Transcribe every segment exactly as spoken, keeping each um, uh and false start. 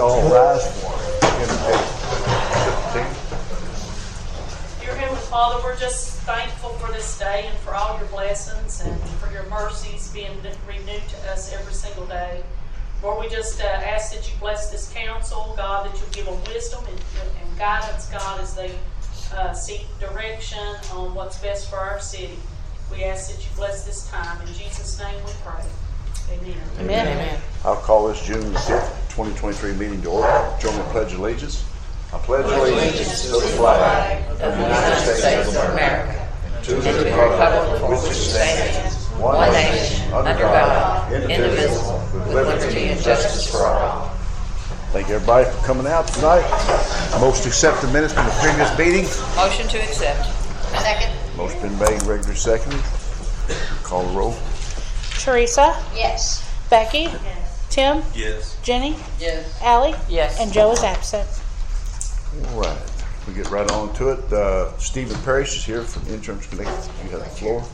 all rise for invitation. Dear Heavenly Father, we're just thankful for this day and for all your blessings and for your mercies being renewed to us every single day. Lord, we just uh, ask that you bless this council, God, that you give them wisdom and, and guidance, God, as they uh, seek direction on what's best for our city. We ask that you bless this time. In Jesus' name we pray. Amen. Amen. Amen. I'll call this June fifth, twenty twenty-three meeting to order. Join me in pledge of allegiance. I pledge allegiance to the flag of the United States of America, to the republic for which it stands, one nation, under God, indivisible, with liberty and justice for all. Thank everybody for coming out tonight. Most accept the minutes from the previous meeting. Motion to accept. Second. Motion been made, regular seconded. Call the roll. Teresa, Yes. Becky, Yes. Tim, Yes. Jenny, Yes. Allie, Yes. and Joe is absent. All right. We get right on to it. Uh, Stephen Parrish is here from Insurance Connect. You have the floor.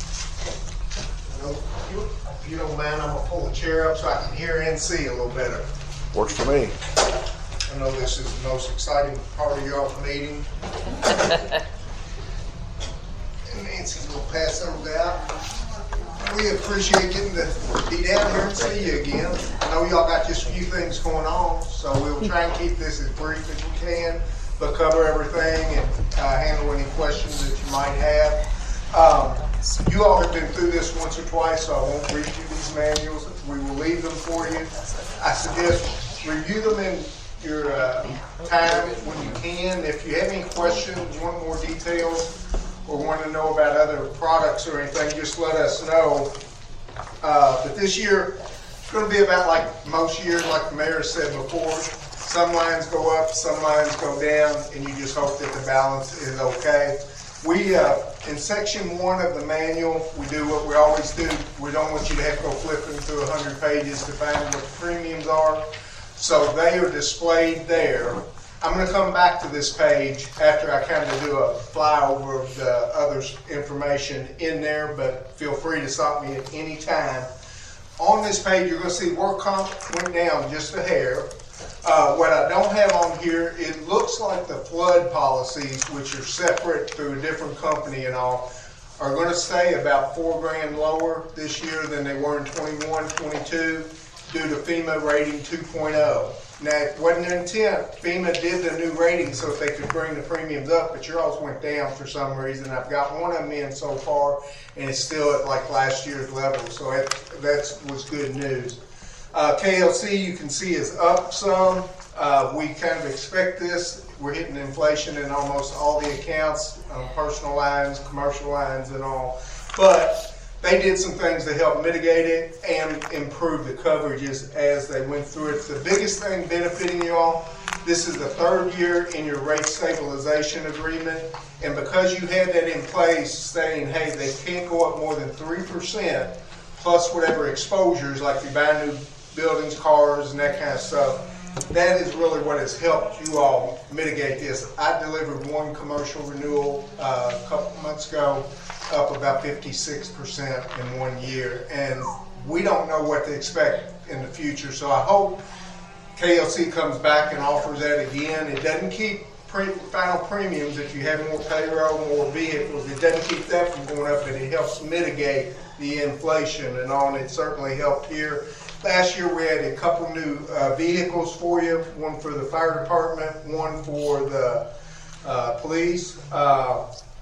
If you don't mind, I'm going to pull the chair up so I can hear and see a little better. Works for me. I know this is the most exciting part of your meeting. And Nancy's going to pass those out. We appreciate getting to be down here and see you again. I know y'all got just a few things going on, so we'll try and keep this as brief as we can, but cover everything and uh, handle any questions that you might have. Um, you all have been through this once or twice, so I won't read you these manuals. We will leave them for you. I suggest review them in your uh, time when you can. If you have any questions, want more details, or want to know about other products or anything, just let us know. Uh, but this year, it's going to be about like most years, like the mayor said before. Some lines go up, some lines go down, and you just hope that the balance is okay. We, uh, in section one of the manual, we do what we always do. We don't want you to have to go flipping through one hundred pages to find what the premiums are. So they are displayed there. I'm going to come back to this page after I kind of do a flyover of the other information in there, but feel free to stop me at any time. On this page, you're going to see work comp went down just a hair. Uh, what I don't have on here, it looks like the flood policies, which are separate through a different company and all, are going to stay about four grand lower this year than they were in twenty-one, twenty-two due to FEMA rating two point oh. Now, it wasn't their intent. FEMA did the new rating so that they could bring the premiums up, but yours went down for some reason. I've got one of them in so far, and it's still at like last year's level, so that that's, was good news. Uh, K L C, you can see, is up some. Uh, we kind of expect this. We're hitting inflation in almost all the accounts, um, personal lines, commercial lines, and all. But they did some things to help mitigate it and improve the coverages as they went through it. The biggest thing benefiting you all, this is the third year in your rate stabilization agreement. And because you had that in place saying, hey, they can't go up more than three percent plus whatever exposures, like you buy new buildings, cars, and that kind of stuff, that is really what has helped you all mitigate this. I delivered one commercial renewal uh, a couple months ago, up about fifty-six percent in one year, and we don't know what to expect in the future. So I hope K L C comes back and offers that again. It doesn't keep pre final premiums if you have more payroll, more vehicles. It doesn't keep that from going up, but it helps mitigate the inflation and all, and it certainly helped here. Last year we had a couple new uh, vehicles for you, one for the fire department, one for the uh, police. Uh,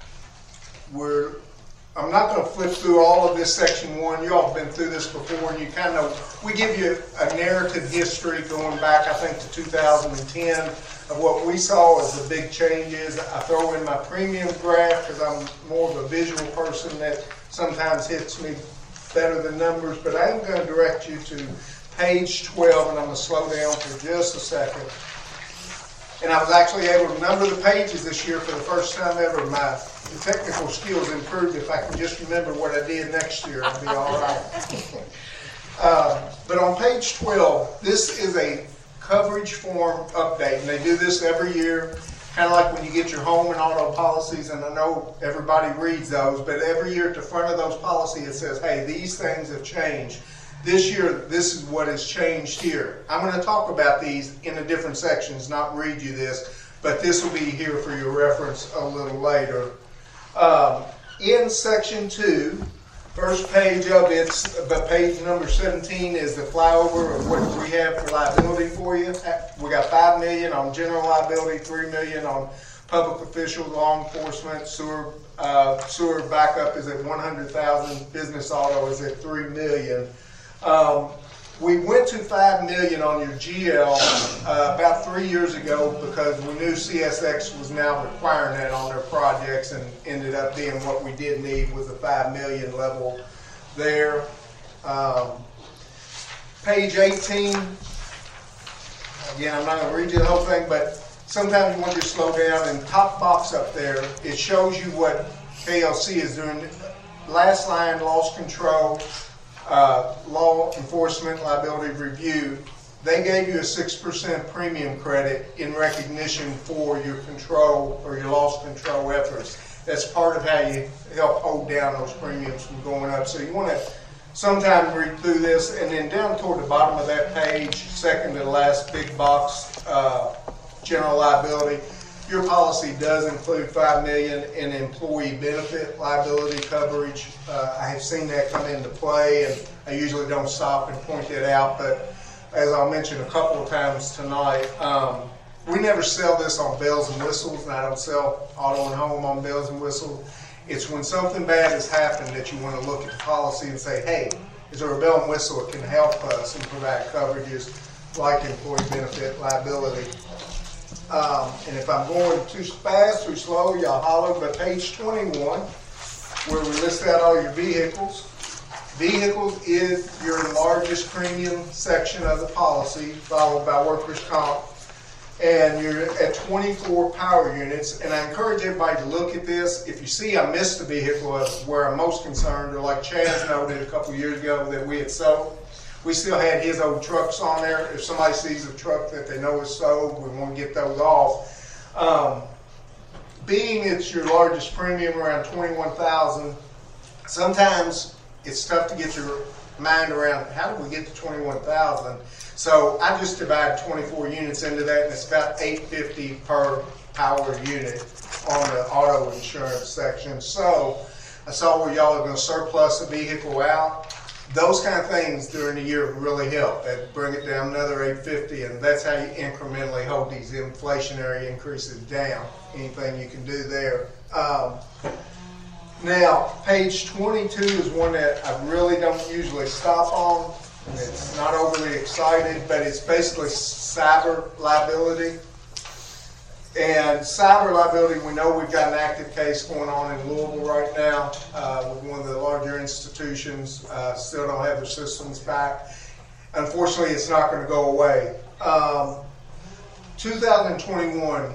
we're I'm not going to flip through all of this section one. You all have been through this before, and you kind of, we give you a narrative history going back, I think, to two thousand ten of what we saw as the big changes. I throw in my premium graph because I'm more of a visual person that sometimes hits me better than numbers, but I'm going to direct you to page twelve, and I'm going to slow down for just a second. And I was actually able to number the pages this year for the first time ever. My technical skills improved. If I can just remember what I did next year, I'll be all right. uh, but on page twelve, this is a coverage form update, and they do this every year, kind of like when you get your home and auto policies, and I know everybody reads those, but every year at the front of those policies it says, hey, these things have changed. This year, this is what has changed here. I'm going to talk about these in the different sections, not read you this, but this will be here for your reference a little later. Um, in section two, first page of it's, but page number seventeen is the flyover of what we have for liability for you. We got five million on general liability, three million on public officials, law enforcement, sewer, uh, sewer backup is at one hundred thousand, business auto is at three million. Um, we went to five million on your G L uh, about three years ago because we knew C S X was now requiring that on their projects, and ended up being what we did need was a five million level there. Um, page eighteen, again, I'm not going to read you the whole thing, but sometimes you want you to slow down. And top box up there, it shows you what K L C is doing. Last line, loss control. Uh, law enforcement liability review, they gave you a six percent premium credit in recognition for your control or your loss control efforts. That's part of how you help hold down those premiums from going up. So you want to sometime read through this, and then down toward the bottom of that page, second to the last big box, uh, general liability. Your policy does include five million dollars in employee benefit liability coverage. Uh, I have seen that come into play, and I usually don't stop and point that out, but as I'll mention a couple of times tonight, um, we never sell this on bells and whistles, and I don't sell auto and home on bells and whistles. It's when something bad has happened that you want to look at the policy and say, hey, is there a bell and whistle that can help us and provide coverages like employee benefit liability? Um, and if I'm going too fast, too slow, y'all holler. But page twenty-one, where we list out all your vehicles. Vehicles is your largest premium section of the policy, followed by workers' comp. And you're at twenty-four power units. And I encourage everybody to look at this. If you see I missed a vehicle where I'm most concerned, or like Chaz noted a couple years ago that we had sold, we still had his old trucks on there. If somebody sees a truck that they know is sold, we want to get those off. Um, being it's your largest premium, around twenty-one thousand, sometimes it's tough to get your mind around how did we get to twenty-one thousand. So I just divide twenty-four units into that, and it's about eight hundred fifty dollars per power unit on the auto insurance section. So I saw where y'all are going to surplus a vehicle out. Those kind of things during the year really help. That bring it down another eight hundred fifty dollars, and that's how you incrementally hold these inflationary increases down. Anything you can do there. Um, now, page twenty-two is one that I really don't usually stop on. It's not overly excited, but it's basically cyber liability. And cyber liability, we know we've got an active case going on in Louisville right now uh, with one of the larger institutions. Uh, still don't have their systems back. Unfortunately, it's not going to go away. Um, two thousand twenty-one,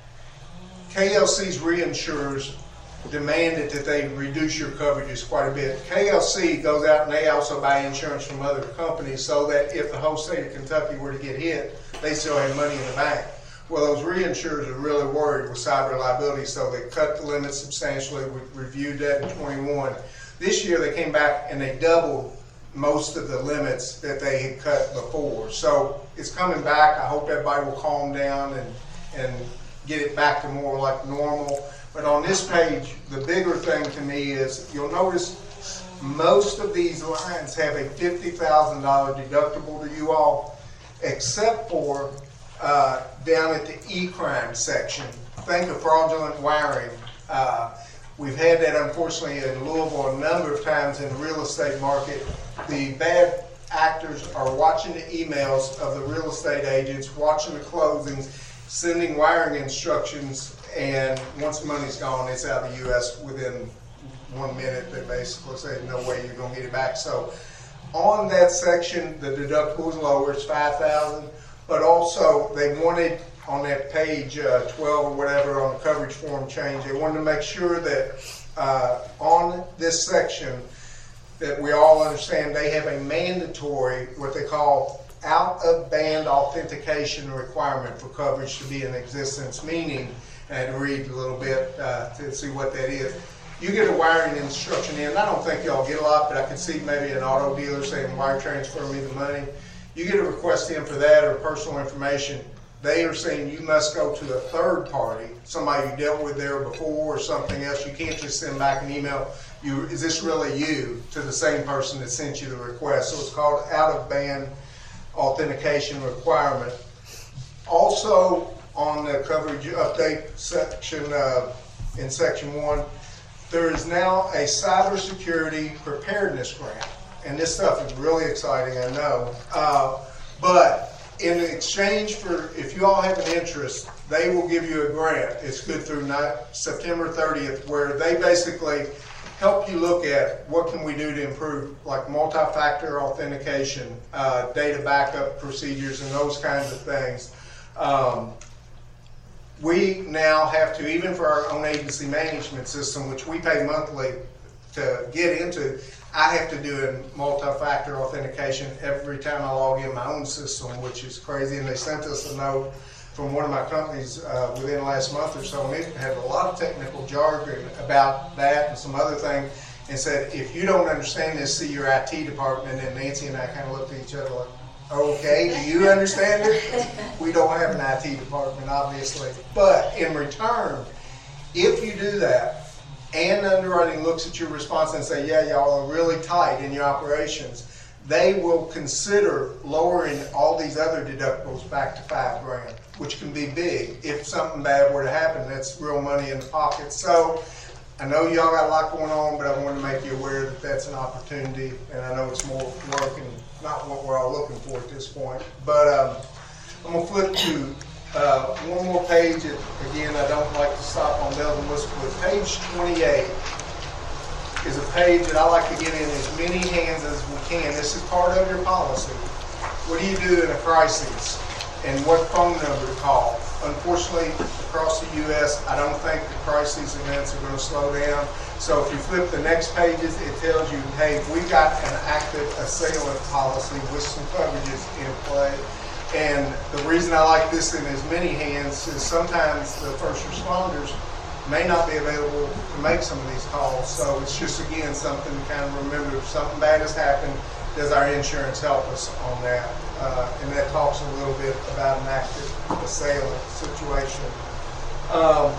K L C's reinsurers demanded that they reduce your coverages quite a bit. K L C goes out and they also buy insurance from other companies so that if the whole state of Kentucky were to get hit, they still have money in the bank. Well, those reinsurers are really worried with cyber liability, so they cut the limits substantially. We reviewed that in twenty-one. This year they came back and they doubled most of the limits that they had cut before. So it's coming back. I hope everybody will calm down and, and get it back to more like normal. But on this page, the bigger thing to me is you'll notice most of these lines have a fifty thousand dollars deductible to you all, except for uh, down at the e-crime section. Think of fraudulent wiring. Uh, we've had that unfortunately in Louisville a number of times in the real estate market. The bad actors are watching the emails of the real estate agents, watching the closings, sending wiring instructions, and once the money's gone, it's out of the U S within one minute. They basically say, no way you're going to get it back. So on that section, the deductible is lower, it's five thousand dollars, but also they wanted on that page uh, twelve or whatever on the coverage form change, they wanted to make sure that uh, on this section that we all understand they have a mandatory, what they call out-of-band authentication requirement for coverage to be in existence, meaning, I had to read a little bit uh, to see what that is. you get a wiring instruction in. I don't think y'all get a lot, but I can see maybe an auto dealer saying, wire transfer me the money. You get a request in for that or personal information. They are saying you must go to a third party, somebody you dealt with there before or something else. You can't just send back an email. You, is this really you, to the same person that sent you the request? So it's called out-of-band authentication requirement. Also on the coverage update section, uh, in section one, there is now a cybersecurity preparedness grant. And this stuff is really exciting, I know. Uh, but in exchange for, if you all have an interest, they will give you a grant. It's good through September thirtieth, where they basically help you look at what can we do to improve, like multi-factor authentication, uh, data backup procedures, and those kinds of things. Um, we now have to, even for our own agency management system, which we pay monthly to get into, I have to do a multi-factor authentication every time I log in my own system, which is crazy. And they sent us a note from one of my companies uh, within the last month or so, and it had a lot of technical jargon about that and some other things, and said, if you don't understand this, see your I T department. And Nancy and I kind of looked at each other like, okay, do you understand it? We don't have an I T department, obviously. But in return, if you do that, and underwriting looks at your response and say, yeah, y'all are really tight in your operations, they will consider lowering all these other deductibles back to five grand, which can be big. If something bad were to happen, that's real money in the pocket. So I know y'all got a lot going on, but I want to make you aware that that's an opportunity, and I know it's more work and not what we're all looking for at this point. But um, I'm going to flip to Uh, one more page. Again, I don't like to stop on bells and whistles, but page twenty-eight is a page that I like to get in as many hands as we can. This is part of your policy. What do you do in a crisis, and what phone number to call? Unfortunately, across the U S, I don't think the crisis events are going to slow down. So if you flip the next pages, it tells you, hey, we've got an active assailant policy with some coverages in play. And the reason I like this in as many hands is sometimes the first responders may not be available to make some of these calls. So it's just, again, something to kind of remember. If something bad has happened, does our insurance help us on that? Uh, and that talks a little bit about an active assailant situation. Um,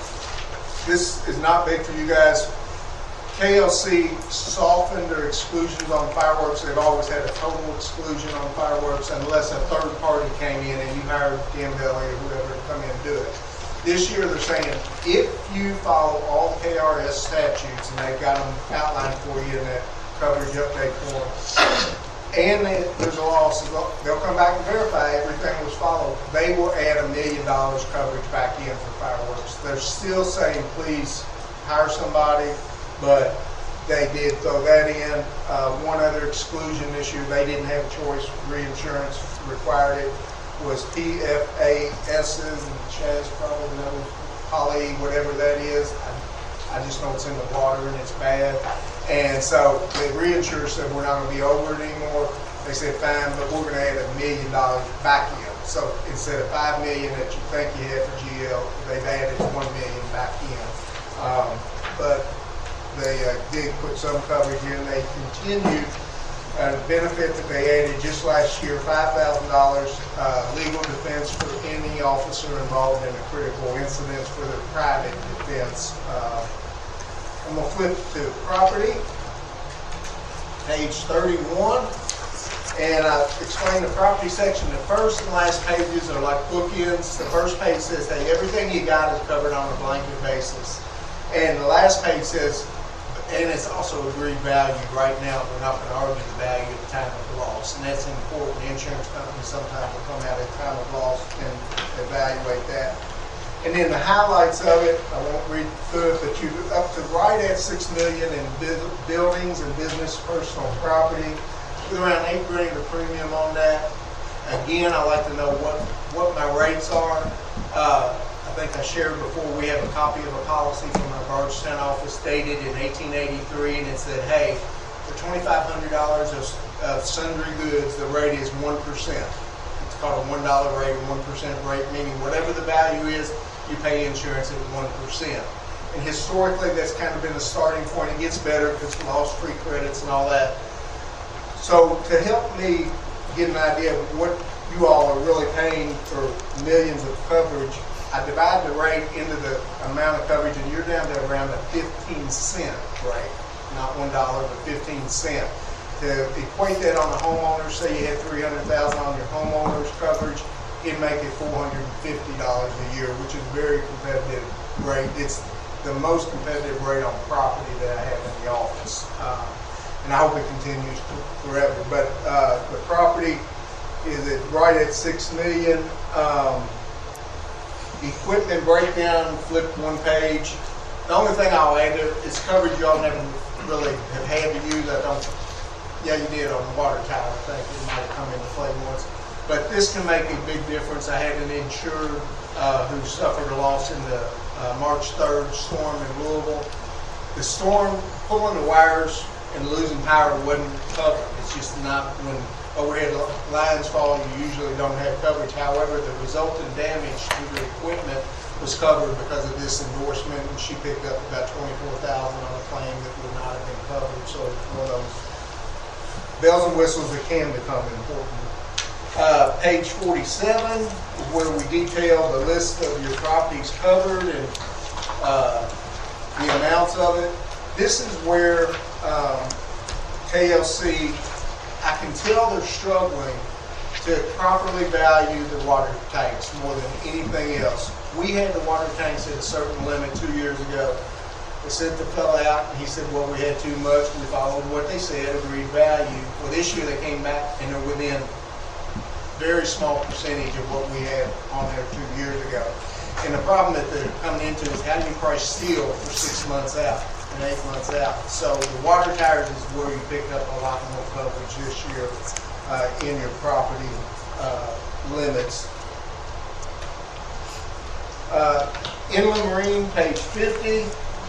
this is not big for you guys. K L C softened their exclusions on fireworks. They've always had a total exclusion on fireworks unless a third party came in and you hired D M L A or whoever to come in and do it. This year they're saying if you follow all K R S statutes, and they've got them outlined for you in that coverage update form, and they, there's a loss, they'll come back and verify everything was followed. They will add a million dollars coverage back in for fireworks. They're still saying please hire somebody, but they did throw that in. Uh, one other exclusion this year, they didn't have a choice, reinsurance required it, was P F A S's, and Chaz probably knows, poly, whatever that is. I, I just know it's in the water and it's bad. And so the reinsurer said we're not going to be over it anymore. They said fine, but we're going to add a million dollars back in. So instead of five million that you think you had for G L, they've added one million back in. Um, but They uh, did put some coverage in. They continued a uh, benefit that they added just last year, five thousand dollars uh, legal defense for any officer involved in a critical incident for their private defense. Uh, I'm going to flip to property, page thirty-one. And I explained the property section. The first and last pages are like bookends. The first page says, hey, everything you got is covered on a blanket basis. And the last page says, and it's also agreed value. Right now, we're not going to argue the value at the time of loss, and that's important. The insurance company sometimes will come out at the time of loss and evaluate that. And then the highlights of it, I won't read through it, but you up to right at six million in buildings and business personal property, with around eight grand of premium on that. Again, I like to know what what my rates are. Uh, I think I shared before, we have a copy of a policy from our Bardstown office dated in eighteen eighty-three, and it said, hey, for twenty-five hundred dollars of, of sundry goods, the rate is one percent. It's called a one dollar rate, one percent rate, meaning whatever the value is, you pay insurance at one percent. And historically, that's kind of been the starting point. It gets better because loss-free credits and all that. So to help me get an idea of what you all are really paying for millions of coverage, I divide the rate into the amount of coverage, and you're down to around a fifteen cent rate, not one dollar, but fifteen cent. To equate that on the homeowner, say you had three hundred thousand on your homeowner's coverage, it'd make it four hundred fifty dollars a year, which is very competitive rate. It's the most competitive rate on property that I have in the office. Um, and I hope it continues forever. But uh, the property is at, right at six million. Um, equipment breakdown, flip one page. The only thing I'll add there is coverage y'all never really have had to use. I don't, yeah, you did on the water tower. I think it might have come into play once. But this can make a big difference. I had an insured uh, who suffered a loss in the uh, March third storm in Louisville. The storm, pulling the wires and losing power wasn't covered. It's just not, when overhead lines fall, you usually don't have coverage. However, the resultant damage to the equipment was covered because of this endorsement, and she picked up about twenty-four thousand dollars on a claim that would not have been covered. So it's one of those bells and whistles that can become important. Uh, page forty-seven is where we detail the list of your properties covered and uh, the amounts of it. This is where um, K L C, I can tell they're struggling to properly value the water tanks more than anything else. We had the water tanks at a certain limit two years ago. They sent the fellow out and he said, well, we had too much. We followed what they said, agreed value. Well, this year they came back and they're within very small percentage of what we had on there two years ago. And the problem that they're coming into is how do you price steel for six months out and eight months out? So the water towers is where you picked up a lot more coverage this year uh, in your property uh, limits. Uh, Inland Marine, page fifty.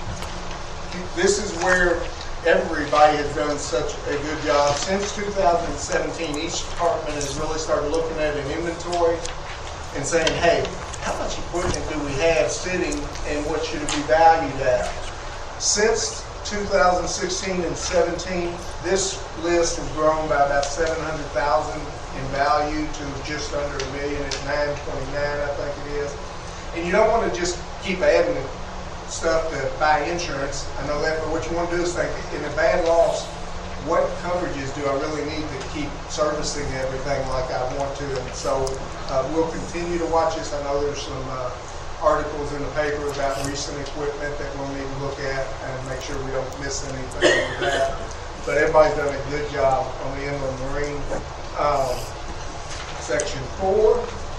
This is where everybody has done such a good job. Since two thousand seventeen, each department has really started looking at an inventory and saying, hey, how much equipment do we have sitting and what should it be valued at? Since two thousand sixteen and seventeen, this list has grown by about seven hundred thousand in value to just under a million at nine twenty-nine, I think it is. And you don't want to just keep adding stuff to buy insurance. I know that, but what you want to do is think, in a bad loss, what coverages do I really need to keep servicing everything like I want to? And so uh, we'll continue to watch this. I know there's some uh, articles in the paper about recent equipment that we'll need to look at and make sure we don't miss anything with that. But everybody's done a good job on the Inland Marine. Um, section four.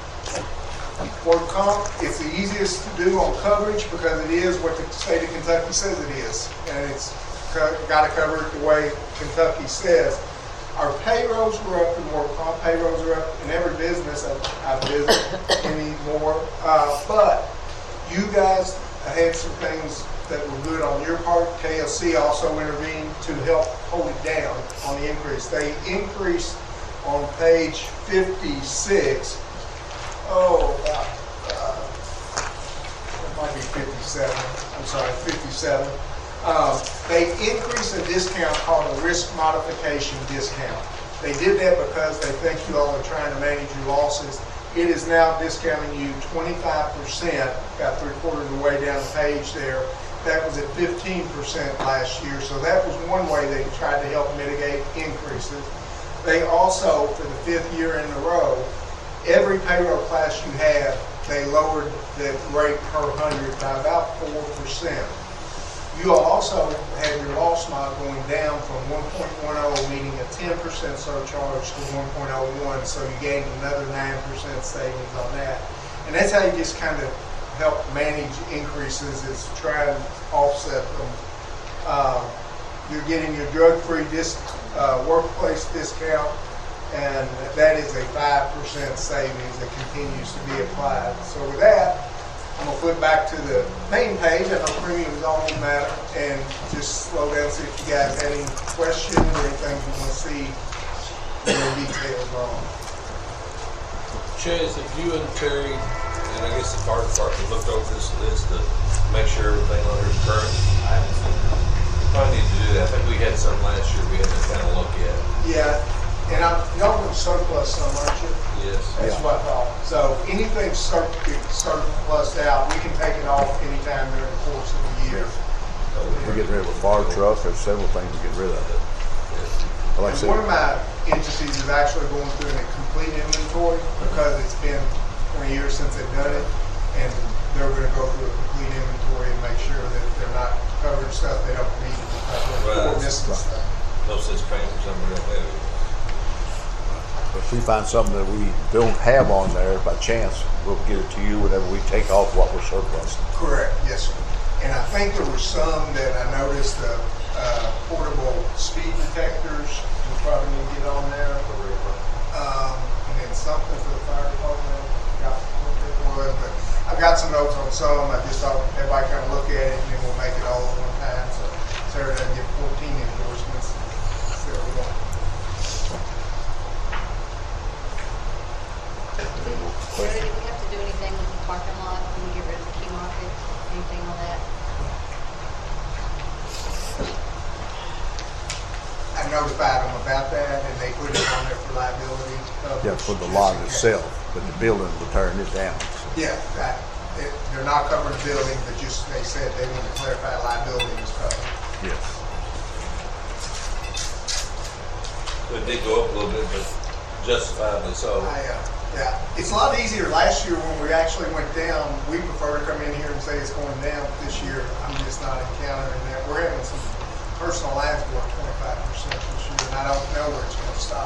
Work comp, it's the easiest to do on coverage because it is what the state of Kentucky says it is. And it's got to cover it the way Kentucky says. Our payrolls were up and work comp payrolls are up in every business I, I visit anymore. Uh, but you guys had some things that were good on your part. K L C also intervened to help hold it down on the increase. They increased on page fifty-six. Oh, about, uh, it might be fifty-seven. I'm sorry, fifty-seven. Um, they increased a discount called a risk modification discount. They did that because they think you all are trying to manage your losses. It is now discounting you twenty-five percent, got three quarters of the way down the page there. That was at fifteen percent last year. So that was one way they tried to help mitigate increases. They also, for the fifth year in a row, every payroll class you have, they lowered the rate per hundred by about four percent. You all also have your loss model going down from one point one oh, meaning a ten percent surcharge, to one point oh one, so you gained another nine percent savings on that. And that's how you just kind of help manage increases, is try and offset them. Uh, you're getting your drug-free disc, uh, workplace discount, and that is a five percent savings that continues to be applied. So with that, I'm going to flip back to the main page. I know premiums all matter, and just slow down, see if you guys had any questions or anything you want to see more details on. Chaz, have you and Terry and I guess the fire department looked over this list to make sure everything on there is current. I haven't seen it. Probably need to do that. I think we had some last year we had to kind of look at. Yeah, and I'm, y'all going to surplus some, aren't you? Yes. That's what I thought. So anything sur- surplus out, we can take it off anytime during the course of the year. We're getting rid of a fire truck. There's several things to get rid of. Like I And one of said, my entities is actually going through a complete inventory because it's been twenty years since they've done it. And they're going to go through a complete inventory and make sure that they're not covering stuff they don't need to be covered or Right. missing stuff. No such paying for something real heavy. if we find something that we don't have on there by chance, we'll get it to you whenever we take off what we're surplus. Correct, yes, sir. And I think there were some that I noticed, the uh, portable speed detectors, we probably need to get on there. Um, and then something for the fire department, got what it was, but I've got some notes on some. I just thought everybody kind of look at it and then we'll make it all at one time. So Sarah doesn't get fourteen endorsements. There we go. Jerry, do we have to do anything with the parking lot when we get rid of the key market? Anything on that? I notified them about that and they put it on there for liability. coverage, Yeah, for the just lot in case. itself, but the building will turn it down. Yeah, that, it, they're not covering the building, but just, they said they want to clarify liability is covered. Yes. So it did go up a little bit, but justifiably so. I, uh, yeah, it's a lot easier. Last year when we actually went down, we prefer to come in here and say it's going down, but this year I'm just not encountering that. We're having some personal lines go up twenty-five percent this year, and I don't know where it's going to stop.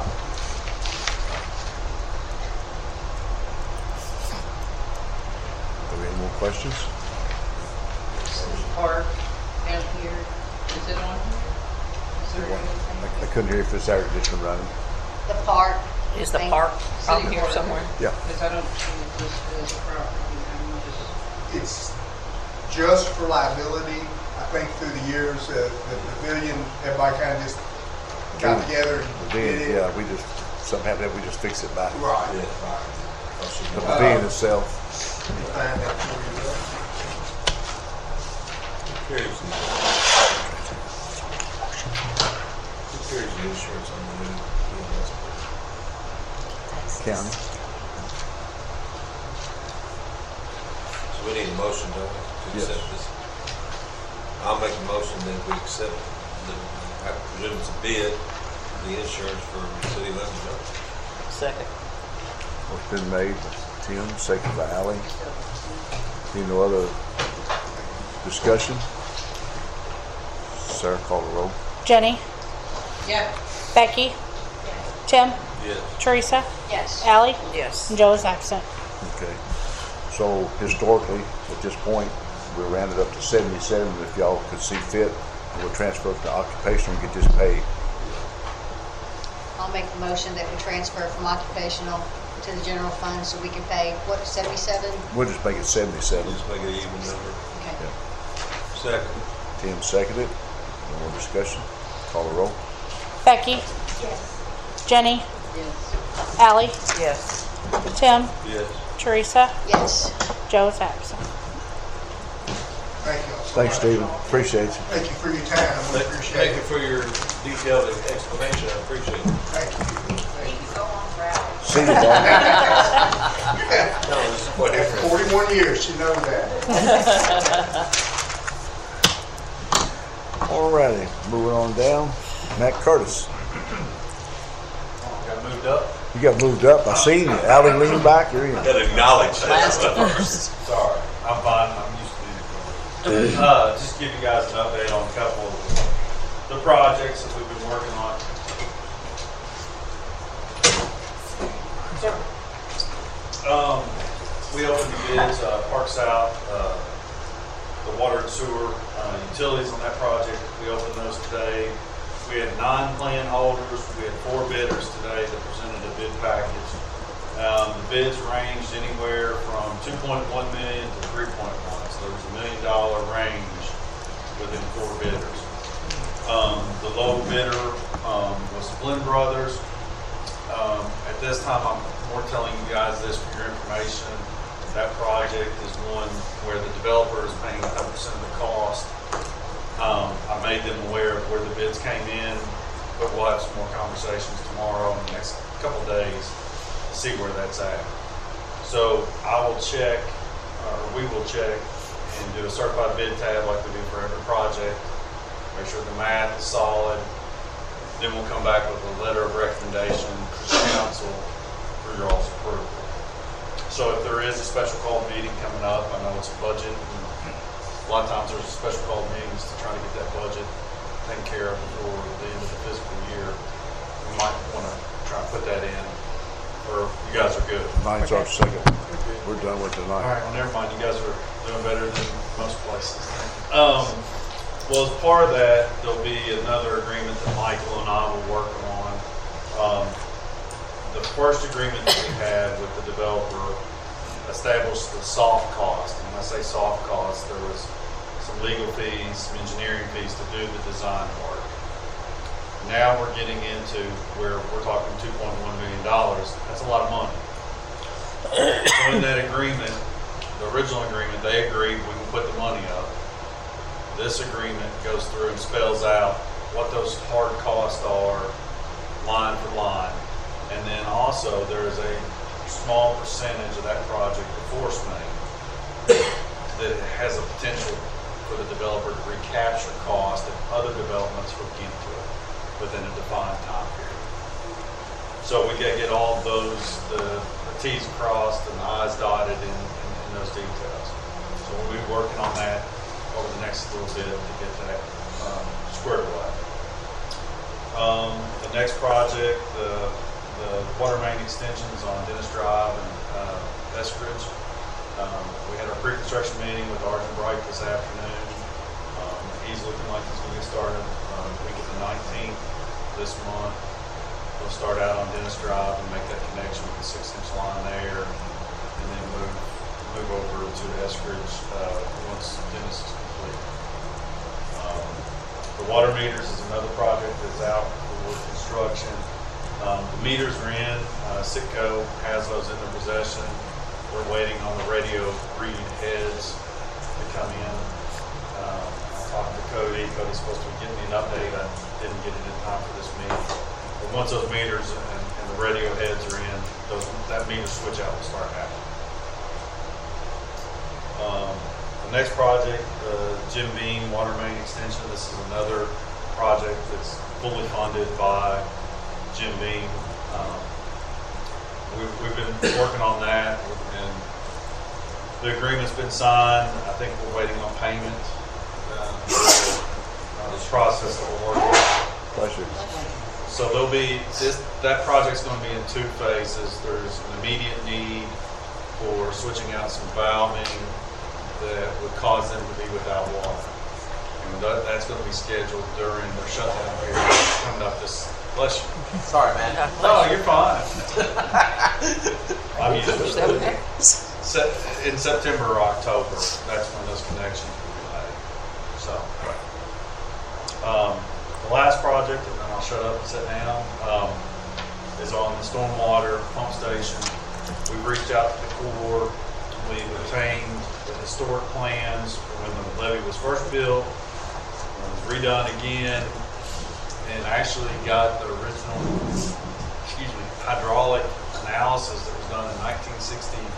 Do we have any more questions? Park down here, is it on here? Is there anything? I I couldn't hear if it's air conditioner running. The park? Is the thing? park on City here park. somewhere? Yeah. Because I don't see it listed as a property, I'm just, It's just for liability. I think through the years, uh, the pavilion, everybody kind of just got together and The did pavilion, it. yeah, we just, something happened, we just fix it back. Right. Yeah. I should The know. pavilion itself, Find that for you. Carries the- Who carries the insurance on the new E M S? county. So we need a motion, don't we, to Yes. accept this? I'll make a motion that we accept the, I presume it's a bid, the insurance for City of Lebanon. Second. It's been made by Tim, second by Ally. Any no other discussion? Sarah, call the roll. Jenny, yeah, Becky, Tim, Yes. Teresa, Yes. Allie, Yes. and Joe is absent. Okay. So historically, at this point, we'll round it up to seventy-seven. If y'all could see fit, we'll transfer it to occupational and get this paid. I'll make the motion that we transfer from occupational to the general fund so we can pay, what, seventy-seven? We'll just make it seventy-seven. Just make it an even number. Okay. Second. Tim seconded. No more discussion. Call the roll. Becky, Jenny, yes. Allie, Yes. Tim, Yes. Teresa, Yes. Joe is absent. Thank you all so Thanks, much. Stephen. Appreciate you. Thank you for your time. We Thank appreciate thank you it. for your detailed explanation, I appreciate it. Thank you. Thank you. See you, Bob. No, this is quite different. forty-one years, she knows that. All righty, moving on down. Matt Curtis. Got moved up. You got moved up. I seen you. Ally leaning back. You're in. Gotta acknowledge that. Last first. Sorry, I'm fine. I'm used to it. Uh, just give you guys an update on a couple of the projects that we've been working on. Um, we opened the bids, uh, Park South, uh, the water and sewer, uh, utilities on that project. We opened those today. We had nine plan holders. We had four bidders today that presented a bid package. Um, the bids ranged anywhere from two point one million to three point one. So there was a million dollar range within four bidders. Um, the low bidder, um, was Flynn Brothers. Um, at this time, I'm more telling you guys this for your information. That project is one where the developer is paying one hundred percent of the cost. Um, I made them aware of where the bids came in, but we'll have some more conversations tomorrow and the next couple of days to see where that's at. So I will check, or we will check, and do a certified bid tab like we do for every project. Make sure the math is solid. Then we'll come back with a letter of recommendation to the council for your all's approval. So if there is a special call meeting coming up, I know it's a budget. And a lot of times there's special call meetings to try to get that budget taken care of before the end of the fiscal year. We might want to try and put that in, or you guys are good. Ninth our second. We're done with All tonight. right, well, never mind. You guys are doing better than most places. Um, well, as part of that, there'll be another agreement that Michael and I will work on. Um, the first agreement that we had with the developer established the soft cost. And when I say soft cost, there was some legal fees, some engineering fees to do the design work. Now we're getting into where we're talking two point one million dollars. That's a lot of money. So in that agreement, the original agreement, they agreed we can put the money up. This agreement goes through and spells out what those hard costs are, line for line. And then also there is a small percentage of that project, the force main, that has a potential for the developer to recapture cost if other developments look into it within a defined time period. So we gotta get all of those, the, the T's crossed and the I's dotted in, in, in those details. So we'll be working on that over the next little bit to get that um, squared away. Um, the next project, the, the water main extensions on Dennis Drive and uh, Eskridge. Um, we had our pre-construction meeting with Arjun Bright this afternoon. Um, he's looking like he's going to get started um, the week of the nineteenth this month. We'll start out on Dennis Drive and make that connection with the six-inch line there, and then move move over to Eskridge uh, once Dennis is complete. Um, the water meters is another project that's out for construction. Um, the meters are in. Uh, Sitco has those in their possession. We're waiting on the radio read heads to come in. Um, I talked to Cody. Cody's supposed to be getting me an update. I didn't get it in time for this meeting. But once those meters and, and the radio heads are in, those, that meter switch out will start happening. Um, the next project, uh, Jim Beam Water Main Extension. This is another project that's fully funded by Jim Beam. Um, we've, we've been working on that, and the agreement's been signed. I think we're waiting on payment. Uh, uh, this process that we're working on. Pleasure. So there'll be this. That project's going to be in two phases. There's an immediate need for switching out some valving that would cause them to be without water, and that, that's going to be scheduled during their shutdown period coming up this. Bless you. Sorry, man. No, you're fine. I'm used to it. Se- in September or October, that's when those connections will be made. So, um, the last project, and then I'll shut up and sit down, um, is on the stormwater pump station. We've reached out to the Corps. We've obtained the historic plans for when the levee was first built. It was redone again. And actually got the original, excuse me, hydraulic analysis that was done in nineteen sixty-two,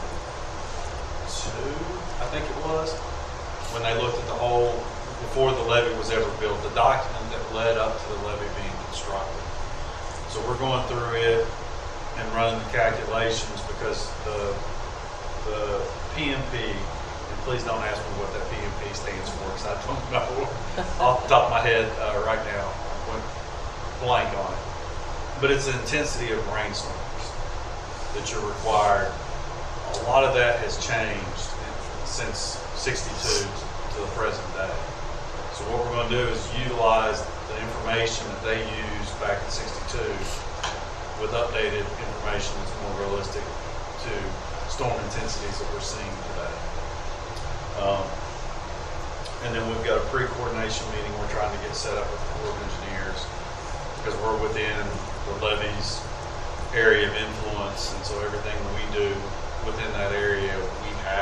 I think it was, when they looked at the whole, before the levee was ever built, the document that led up to the levee being constructed. So we're going through it and running the calculations because the, the P M P, and please don't ask me what that P M P stands for because I don't know off the top of my head uh, right now. I went blank on it, but it's the intensity of rainstorms that you're required. A lot of that has changed since sixty-two to the present day. So what we're going to do is utilize the information that they used back in sixty-two with updated information that's more realistic to storm intensities that we're seeing today. Um, and then we've got a pre-coordination meeting we're trying to get set up with the Corps of Engineers, because we're within the levee's area of influence, and so everything we do within that area, we have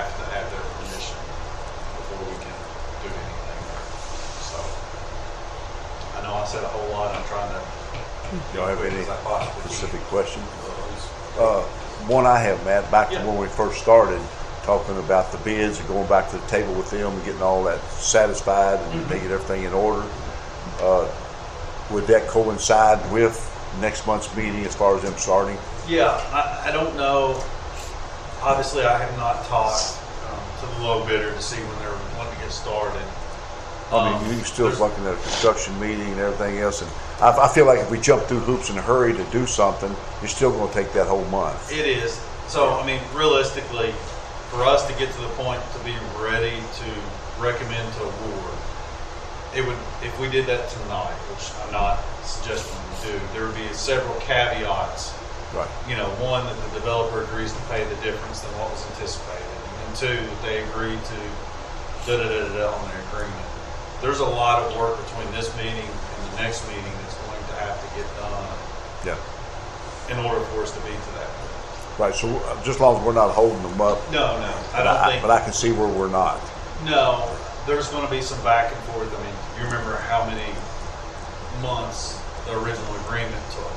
Y'all have quick any as I possibly can. specific questions? Uh, Uh, one I have, Matt, back Yeah. to when we first started, talking about the bids and going back to the table with them and getting all that satisfied and Mm-hmm. they get everything in order. Uh, would that coincide with next month's meeting as far as them starting? Yeah, I, I don't know. Obviously, I have not talked um, to the low bidder to see when they're wanting to get started. I Um, mean, you still there's- looking at a construction meeting and everything else, and I, I feel like if we jump through hoops in a hurry to do something, you're still gonna take that whole month. It is. So, I mean, realistically, for us to get to the point to be ready to recommend to award, it would, if we did that tonight, which I'm not suggesting we do, there would be several caveats. Right. You know, one, that the developer agrees to pay the difference than what was anticipated, and two, that they agree to da-da-da-da on their agreement. There's a lot of work between this meeting and the next meeting that's going to have to get done Yeah. in order for us to be to that point. Right, so uh, just as long as we're not holding them up. No, no, I but don't think. But I can see where we're not. No, there's going to be some back and forth. I mean, you remember how many months the original agreement took.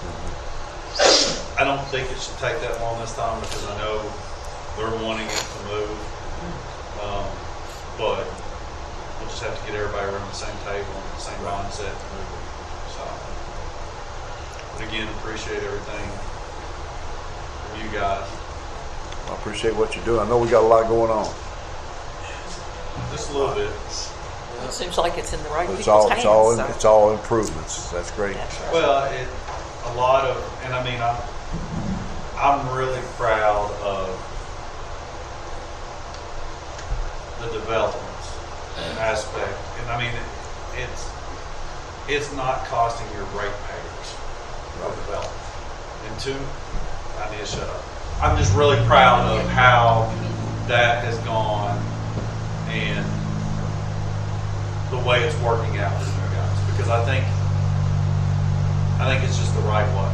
I don't think it should take that long this time because I know they're wanting it to move. Um, but we'll just have to get everybody around the same table and the same mindset to move it. So, but again, appreciate everything from you guys. I appreciate what you're doing. I know we got a lot going on. Just a little bit. It seems like it's in the right But it's people's all, hands. it's all, so- it's all improvements. That's great. That's right. Well, it, a lot of, and I mean, I'm, I'm really proud of the development aspect, and I mean, it, it's, it's not costing your ratepayers for development. And two, I need to shut up. I'm just really proud of how that has gone and the way it's working out for you guys, because I think, I think it's just the right way.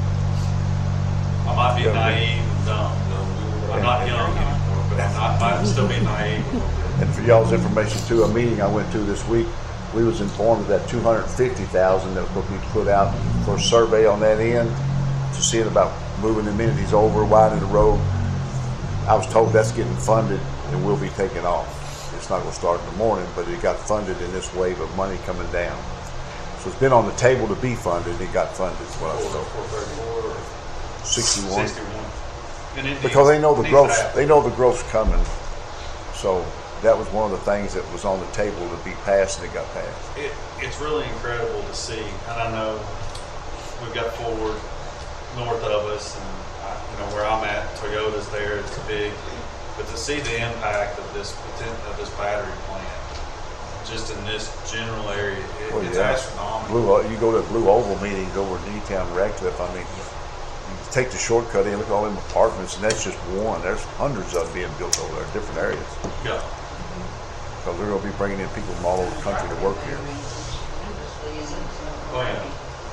I might be Yeah. naive and dumb. I'm not young anymore, but I'm not, I'm still being naive a little bit. And for y'all's information too, a meeting I went to this week, we was informed of that two hundred fifty thousand that was going to be put out for a survey on that end to see it about moving amenities over, widening the road. I was told that's getting funded and will be taken off. It's not going to start in the morning, but it got funded in this wave of money coming down. So it's been on the table to be funded. It got funded. Is what I was told. four thirty-four or sixty-one. sixty-one. And it Because needs- they know the needs to growth. happen. They know the growth's coming. So that was one of the things that was on the table to be passed, and it got passed. It, it's really incredible to see, and I know we've got Ford north of us, and I, you know where I'm at, Toyota's there, it's big, but to see the impact of this potent- of this battery plant, just in this general area, it, Well, it's yeah. astronomical. Blue, you go to Blue Oval meetings over in D-Town, Radcliffe. I mean, you take the shortcut in, look at all them apartments, and that's just one. There's hundreds of them being built over there, different areas. Yeah. Because we're going to be bringing in people from all over the country to work here. Oh yeah.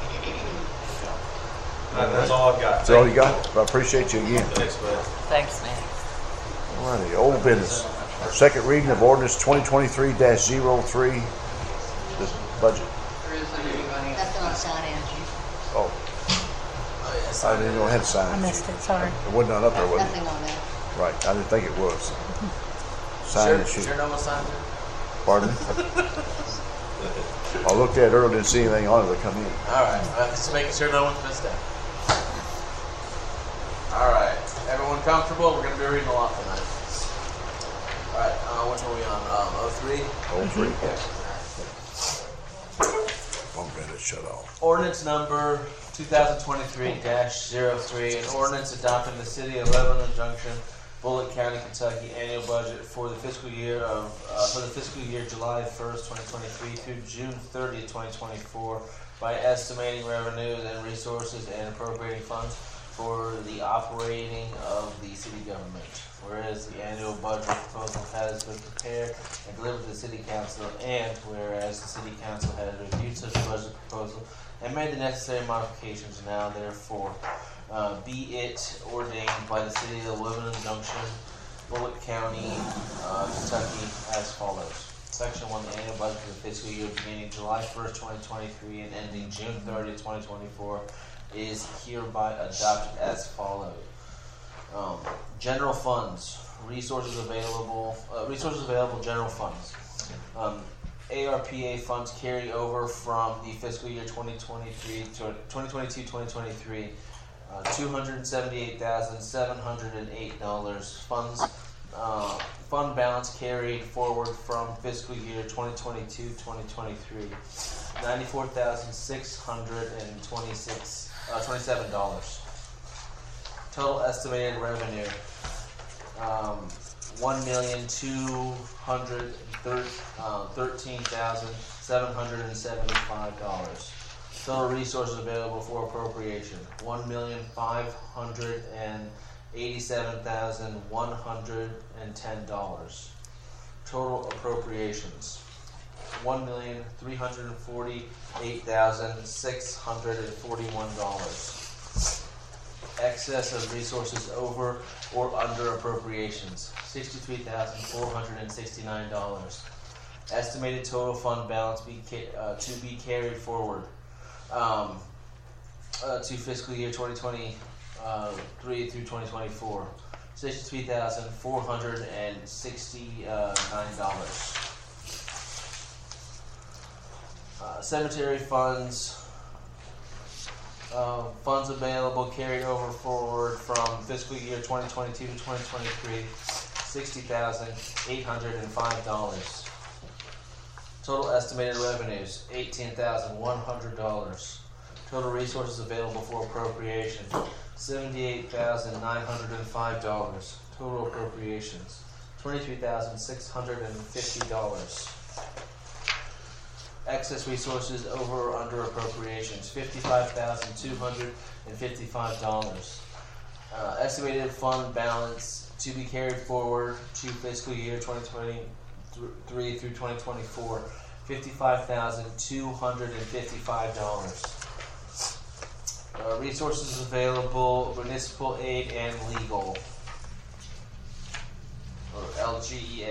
That, that's all I've got. That's all you got? I appreciate you again. Thanks, bud. Thanks, man. Alrighty, old business. Second reading of ordinance twenty twenty-three dash zero three, the budget. There isn't anybody else. Nothing on sign in. Oh, I didn't know it had signs. I missed it, sorry. It wasn't on up there, was it? Nothing on that. Right, I didn't think it was. Sign and shoot. Sure, no one signed it? Pardon me? I looked at it earlier, didn't see anything on it to come in. All right, uh, just making sure no one's missed it. All right, everyone comfortable? We're gonna be reading a lot tonight. All right, uh, which one are we on? Um, oh three. Oh, three. I'm gonna shut off. Ordinance number two thousand twenty-three dash zero three, an ordinance adopting the City of Lebanon Junction, Bullitt County, Kentucky annual budget for the fiscal year of uh, for the fiscal year July first, twenty twenty-three through June thirtieth, twenty twenty-four, by estimating revenues and resources and appropriating funds for the operating of the city government. Whereas the annual budget proposal has been prepared and delivered to the City Council, and whereas the City Council has reviewed such budget proposal and made the necessary modifications, now therefore uh, be it ordained by the City of Lebanon Junction, Bullitt County, uh, Kentucky, as follows. Section one, the annual budget for the fiscal year beginning July first, twenty twenty-three and ending June thirtieth, twenty twenty-four is hereby adopted as follows. Um, general funds, resources available, uh, resources available, general funds. Um, A R P A funds carry over from the fiscal year twenty twenty-three to twenty twenty-two twenty twenty-three, uh, two hundred seventy-eight thousand seven hundred eight dollars. Funds, uh, fund balance carried forward from fiscal year twenty twenty-two twenty twenty-three, ninety-four thousand six hundred twenty-six, uh, twenty-seven dollars. Total estimated revenue, um, one million two hundred thirteen thousand seven hundred seventy-five dollars. Total resources available for appropriation, one million five hundred eighty-seven thousand one hundred ten dollars. Total appropriations, one million three hundred forty-eight thousand six hundred forty-one dollars. Excess of resources over or under appropriations, sixty-three thousand four hundred sixty-nine dollars. Estimated total fund balance be ca- uh, to be carried forward um, uh, to fiscal year twenty twenty-three through twenty twenty-four, sixty-three thousand four hundred sixty-nine dollars. Uh, cemetery funds. Uh, funds available carried over forward from fiscal year twenty twenty-two to twenty twenty-three, sixty thousand eight hundred five dollars. Total estimated revenues, eighteen thousand one hundred dollars. Total resources available for appropriation, seventy-eight thousand nine hundred five dollars. Total appropriations, twenty-three thousand six hundred fifty dollars. Excess resources over or under appropriations, fifty-five thousand two hundred fifty-five dollars. Uh, estimated fund balance to be carried forward to fiscal year twenty twenty-three through twenty twenty-four, fifty-five thousand two hundred fifty-five dollars. Uh, resources available, municipal aid and legal, or L G E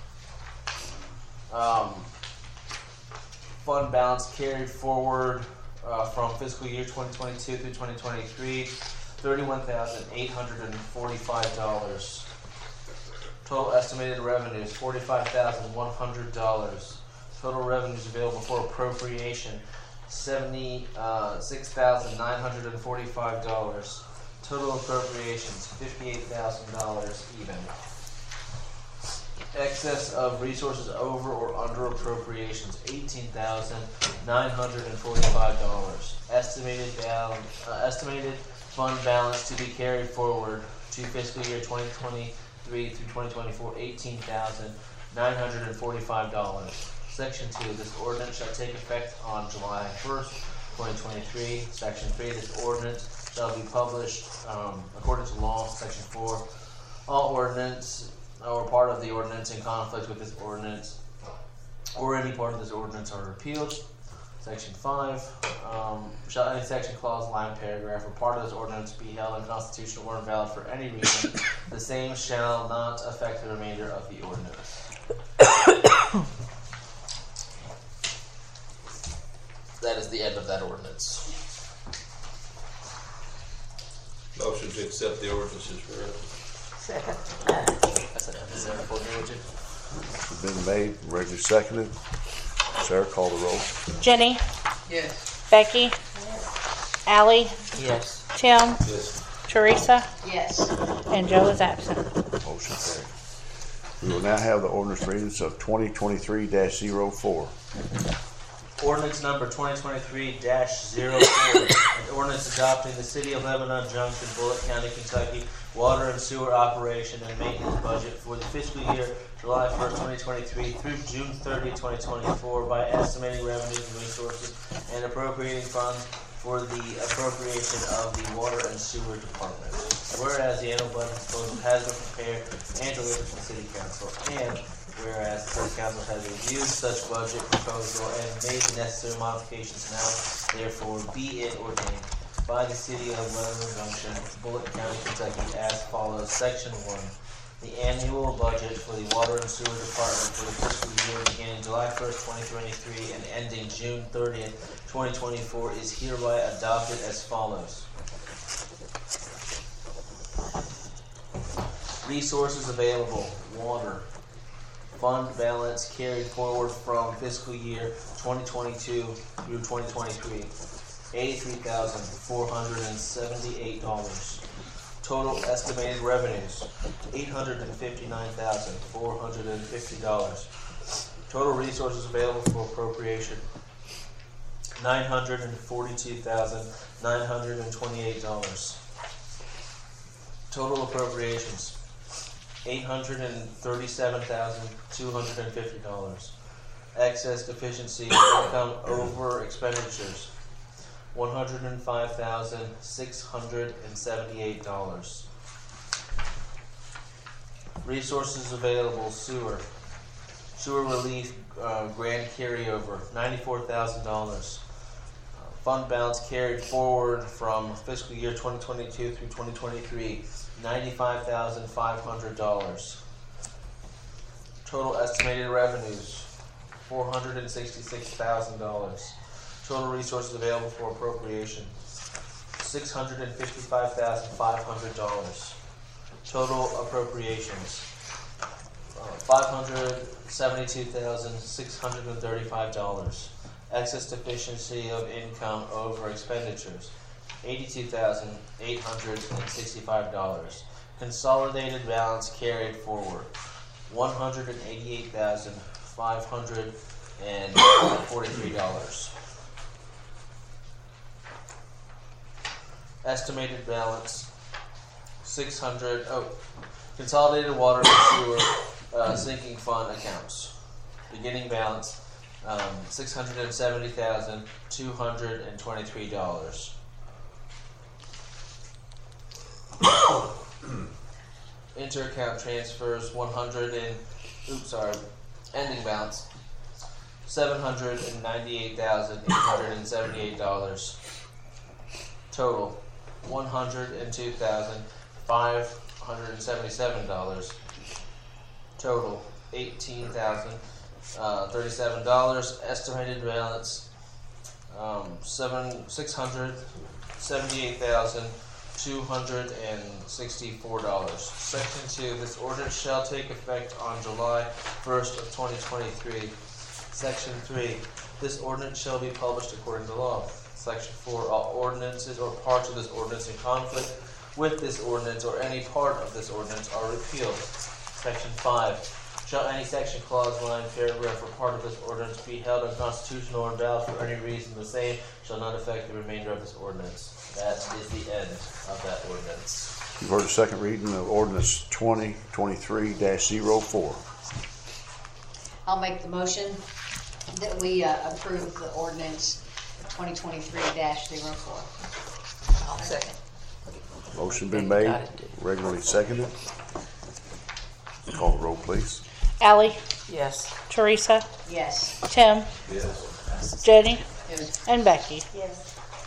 A. Um, Fund balance carried forward uh, from fiscal year twenty twenty-two through twenty twenty-three, thirty-one thousand eight hundred forty-five dollars. Total estimated revenues, forty-five thousand one hundred dollars. Total revenues available for appropriation, seventy-six thousand nine hundred forty-five dollars. Total appropriations, fifty-eight thousand dollars even. Excess of resources over or under appropriations, eighteen thousand nine hundred forty-five dollars. Estimated balance, uh, estimated fund balance to be carried forward to fiscal year twenty twenty-three through twenty twenty-four, eighteen thousand nine hundred forty-five dollars. Section two, this ordinance shall take effect on July first, twenty twenty-three. Section three, this ordinance shall be published um, according to law. Section four, all ordinance or part of the ordinance in conflict with this ordinance or any part of this ordinance are repealed. Section five, um, shall any section, clause, line, paragraph, or part of this ordinance be held unconstitutional or invalid for any reason, the same shall not affect the remainder of the ordinance. That is the end of that ordinance. Motion to accept the ordinance is read. Second. That's an unnecessary for me, would you? It's been made, regularly seconded. Sarah, call the roll. Jenny, Yes. Becky, Allie, Yes. Tim, Yes. Teresa, Yes. and Joe is absent. Motion carried. We will now have the ordinance readings of twenty twenty-three dash zero four. Ordinance number twenty twenty-three dash zero four, an ordinance adopting the City of Lebanon Junction, Bullitt County, Kentucky, water and sewer operation and maintenance budget for the fiscal year July first, twenty twenty-three through June thirtieth, twenty twenty-four by estimating revenues and resources and appropriating funds for the appropriation of the water and sewer department. Whereas the annual budget proposal has been prepared and delivered to the City Council, and whereas the City Council has reviewed such budget proposal and made the necessary modifications now, therefore be it ordained by the City of Lebanon Junction, Bullitt County, Kentucky, as follows. Section one. The annual budget for the Water and Sewer Department for the fiscal year beginning July first, twenty twenty-three and ending June thirtieth, twenty twenty-four is hereby adopted as follows. Resources available. Water. Fund balance carried forward from fiscal year twenty twenty-two through twenty twenty-three. eighty-three thousand four hundred seventy-eight dollars. Total estimated revenues, eight hundred fifty-nine thousand four hundred fifty dollars. Total resources available for appropriation, nine hundred forty-two thousand nine hundred twenty-eight dollars. Total appropriations, eight hundred thirty-seven thousand two hundred fifty dollars. Excess deficiency income over expenditures, one hundred five thousand six hundred seventy-eight dollars. Resources available. Sewer. Sewer relief uh, grant carryover, ninety-four thousand dollars. Uh, fund balance carried forward from fiscal year twenty twenty-two through twenty twenty-three, ninety-five thousand five hundred dollars. Total estimated revenues, four hundred sixty-six thousand dollars. Total resources available for appropriation, six hundred fifty-five thousand five hundred dollars. Total appropriations, uh, five hundred seventy-two thousand six hundred thirty-five dollars. Excess deficiency of income over expenditures, eighty-two thousand eight hundred sixty-five dollars. Consolidated balance carried forward, one hundred eighty-eight thousand five hundred forty-three dollars. Estimated balance, six hundred, oh, consolidated water and sewer uh, sinking fund accounts. Beginning balance, um, six hundred seventy thousand two hundred twenty-three dollars. Inter-account transfers, one hundred and, oops, sorry, ending balance, seven hundred ninety-eight thousand eight hundred seventy-eight dollars. Total, one hundred two thousand five hundred seventy-seven dollars. Total, eighteen thousand thirty-seven dollars. Estimated balance, um, seven six hundred seventy-eight thousand two hundred sixty-four dollars. Section two. This ordinance shall take effect on July first of twenty twenty-three. Section three. This ordinance shall be published according to law. Section four, all ordinances or parts of this ordinance in conflict with this ordinance or any part of this ordinance are repealed. Section five, shall any section, clause, line, paragraph, or part of this ordinance be held unconstitutional or invalid for any reason, the same shall not affect the remainder of this ordinance. That is the end of that ordinance. You've heard the second reading of ordinance twenty twenty-three dash zero four. I'll make the motion that we uh, approve the ordinance twenty twenty-three dash zero four. I'll second. Motion been made, regularly seconded. Call the roll, please. Allie, Yes. Teresa, Yes. Tim, Yes. Jenny, Yes. and Becky. Yes.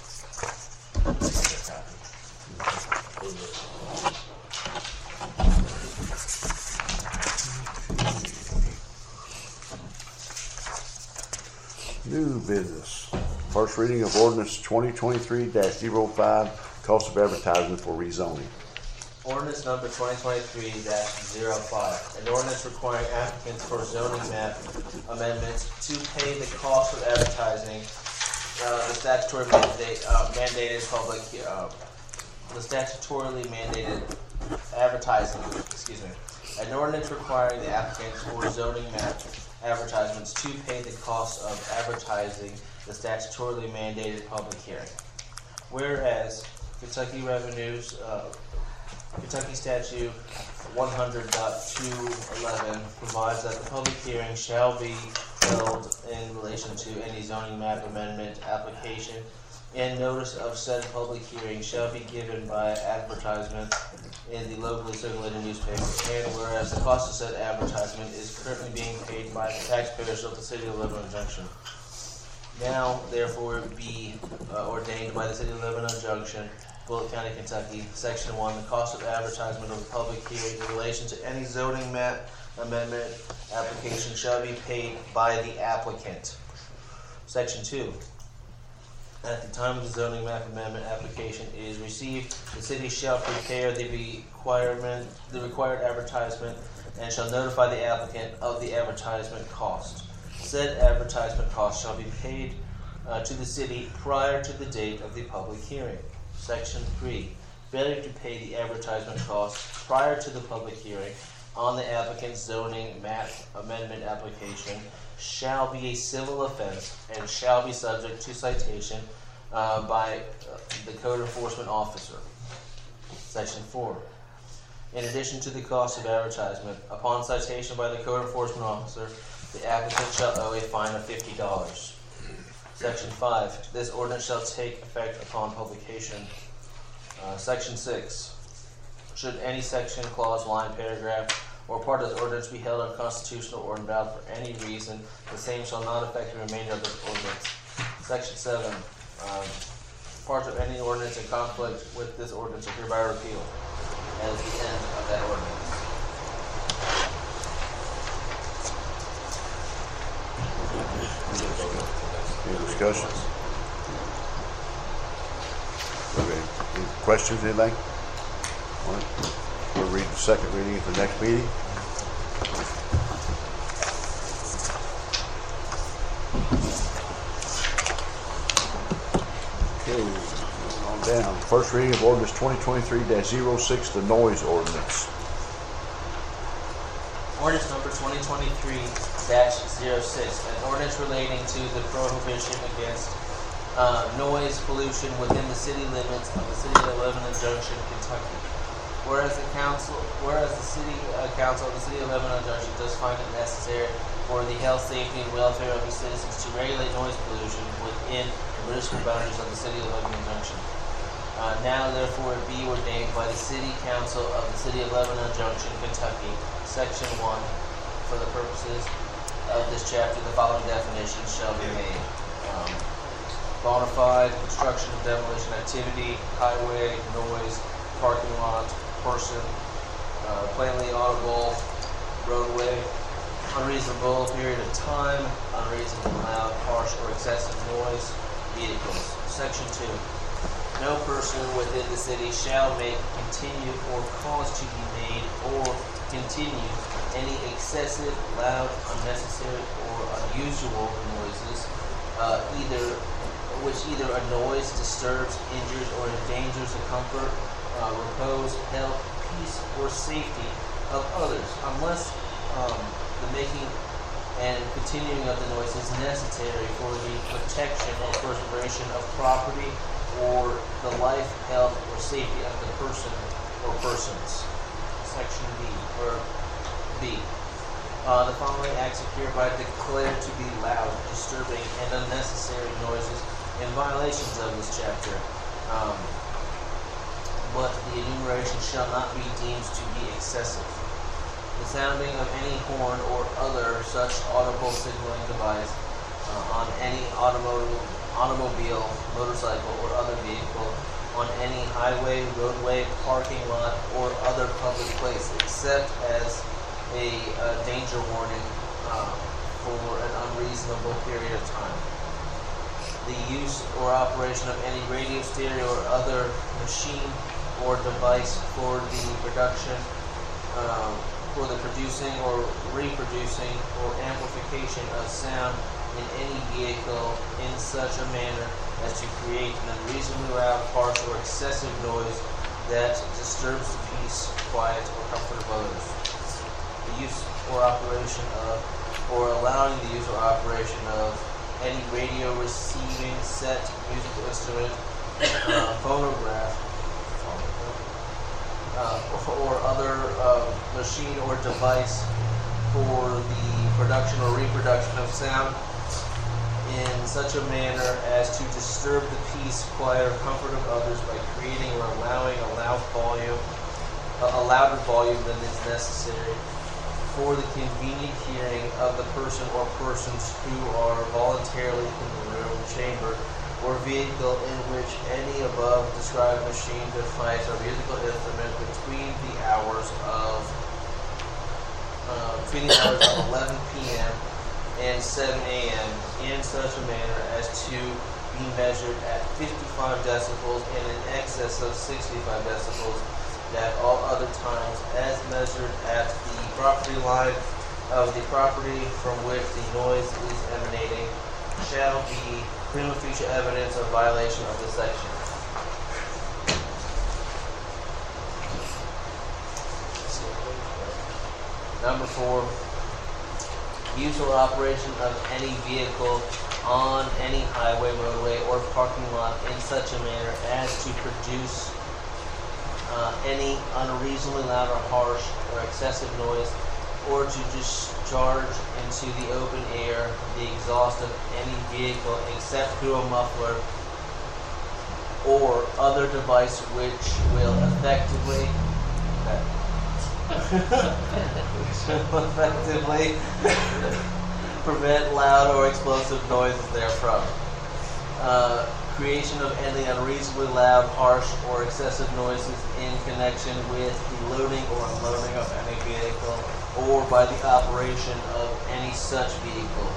New business. First reading of ordinance twenty twenty-three dash zero five, cost of advertising for rezoning. Ordinance number twenty twenty-three dash zero five, an ordinance requiring applicants for zoning map amendments to pay the cost of advertising, uh, the statutory mandate, uh, mandated public, uh, the statutorily mandated advertising, excuse me, an ordinance requiring the applicants for zoning map advertisements to pay the cost of advertising the statutorily mandated public hearing. Whereas Kentucky Revenues, uh, Kentucky Statute one hundred point two eleven provides that the public hearing shall be held in relation to any zoning map amendment application, and notice of said public hearing shall be given by advertisement in the locally circulated newspaper. And whereas the cost of said advertisement is currently being paid by the taxpayers of the City of Lebanon Junction, now therefore be uh, ordained by the City of Lebanon Junction Bullitt County, Kentucky. Section one, the cost of advertisement of a public hearing in relation to any zoning map amendment application shall be paid by the applicant. Section two, at the time of the zoning map amendment application is received, the city shall prepare the requirement, the required advertisement and shall notify the applicant of the advertisement cost. Said advertisement cost shall be paid uh, to the city prior to the date of the public hearing. Section three, failure to pay the advertisement cost prior to the public hearing on the applicant's zoning map amendment application shall be a civil offense and shall be subject to citation uh, by uh, the code enforcement officer. Section four, in addition to the cost of advertisement, upon citation by the code enforcement officer, the applicant shall owe a fine of fifty dollars. Section five, this ordinance shall take effect upon publication. Uh, section six, should any section, clause, line, paragraph, or part of the ordinance be held unconstitutional or invalid for any reason, the same shall not affect the remainder of the ordinance. Section seven, um, parts of any ordinance in conflict with this ordinance are hereby repealed. That is the end of that ordinance. Any discussions? Okay. Any questions, anything? All right. We'll read the second reading at the next meeting. Okay, moving on down. First reading of ordinance twenty twenty-three dash zero six, the noise ordinance. Ordinance number twenty twenty-three dash zero six, an ordinance relating to the prohibition against uh, noise pollution within the city limits of the city of Lebanon Junction, Kentucky. Whereas the council, whereas the city uh, council of the city of Lebanon Junction does find it necessary for the health, safety, and welfare of the citizens to regulate noise pollution within the municipal boundaries of the city of Lebanon Junction. Uh, now, therefore, it be ordained by the city council of the city of Lebanon Junction, Kentucky, section one, for the purposes of this chapter, the following definitions shall be made. Um, bona fide, construction and demolition activity, highway, noise, parking lot, person, uh, plainly audible, roadway, unreasonable period of time, unreasonable loud, harsh, or excessive noise, vehicles. Section two. No person within the city shall make, continue, or cause to be made, or continue any excessive, loud, unnecessary, or unusual noises, uh, either which either annoys, disturbs, injures, or endangers the comfort, Uh, repose, health, peace, or safety of others, unless um, the making and continuing of the noise is necessary for the protection or preservation of property or the life, health, or safety of the person or persons. Section B, or B. Uh, the following acts are hereby declared to be loud, disturbing, and unnecessary noises in violations of this chapter. Um, but the enumeration shall not be deemed to be excessive. The sounding of any horn or other such audible signaling device uh, on any automobile, automobile, motorcycle, or other vehicle, on any highway, roadway, parking lot, or other public place, except as a uh, danger warning uh, for an unreasonable period of time. The use or operation of any radio, stereo, or other machine or device for the production, um, for the producing or reproducing or amplification of sound in any vehicle in such a manner as to create an unreasonably loud, harsh, or excessive noise that disturbs the peace, quiet, or comfort of others. The use or operation of, or allowing the use or operation of any radio receiving set, musical instrument, uh, phonograph, Uh, or other uh, machine or device for the production or reproduction of sound in such a manner as to disturb the peace, quiet, or comfort of others by creating or allowing a loud volume, uh, a louder volume than is necessary for the convenient hearing of the person or persons who are voluntarily in the room, chamber, or vehicle in which any above described machine, device, or musical instrument between the hours of uh, between the hours of eleven p.m. and seven a.m. in such a manner as to be measured at fifty-five decibels and in excess of sixty-five decibels at all other times as measured at the property line of the property from which the noise is emanating shall be prima facie evidence of violation of this section. Number four, use or operation of any vehicle on any highway, roadway, or parking lot in such a manner as to produce uh, any unreasonably loud or harsh or excessive noise, or to discharge into the open air the exhaust of any vehicle except through a muffler or other device which will effectively which will effectively prevent loud or explosive noises therefrom. Uh, creation of any unreasonably loud, harsh, or excessive noises in connection with the loading or unloading of any vehicle or by the operation of any such vehicle.